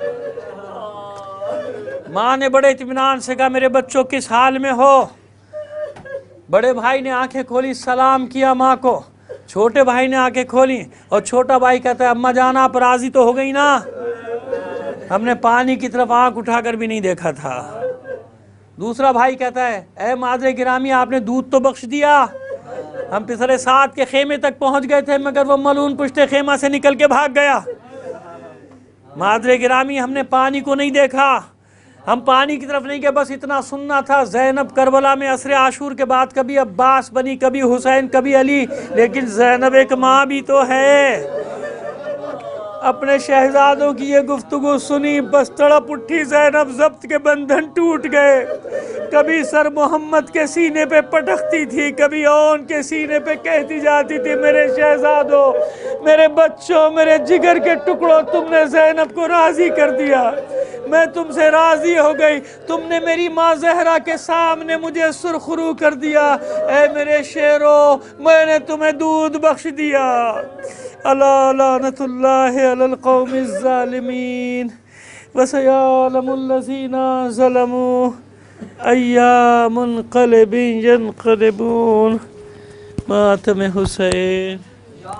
ماں نے بڑے اطمینان سے کہا میرے بچوں کس حال میں ہو؟ بڑے بھائی نے آنکھیں کھولی، سلام کیا ماں کو، چھوٹے بھائی نے آنکھیں کھولی اور چھوٹا بھائی کہتا ہے اماں جان آپ راضی تو ہو گئی نا؟ ہم نے پانی کی طرف آنکھ اٹھا کر بھی نہیں دیکھا تھا۔ دوسرا بھائی کہتا ہے اے مادر گرامی آپ نے دودھ تو بخش دیا، ہم پسر سعد کے خیمے تک پہنچ گئے تھے مگر وہ ملعون پشت خیمہ سے نکل کے بھاگ گیا۔ مادر گرامی ہم نے پانی کو نہیں دیکھا، ہم پانی کی طرف نہیں گئے، بس اتنا سننا تھا زینب کربلا میں عصر عاشور کے بعد کبھی عباس بنی، کبھی حسین، کبھی علی، لیکن زینب ایک ماں بھی تو ہے۔ اپنے شہزادوں کی یہ گفتگو سنی، بس تڑپ اٹھی زینب، ضبط کے بندھن ٹوٹ گئے، کبھی سر محمد کے سینے پہ پٹکتی تھی، کبھی اون کے سینے پہ کہتی جاتی تھی میرے شہزادوں، میرے بچوں، میرے جگر کے ٹکڑوں، تم نے زینب کو راضی کر دیا، میں تم سے راضی ہو گئی، تم نے میری ماں زہرا کے سامنے مجھے سرخرو کر دیا، اے میرے شیرو میں نے تمہیں دودھ بخش دیا۔ الا لعنت اللہ علی القوم الظالمین وسیعلم الذین ظلموا ای منقلب ینقلبون۔ ماتم حسین۔ یا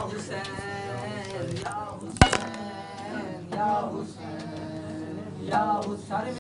حسین یا حسین یا حسین یا حسین۔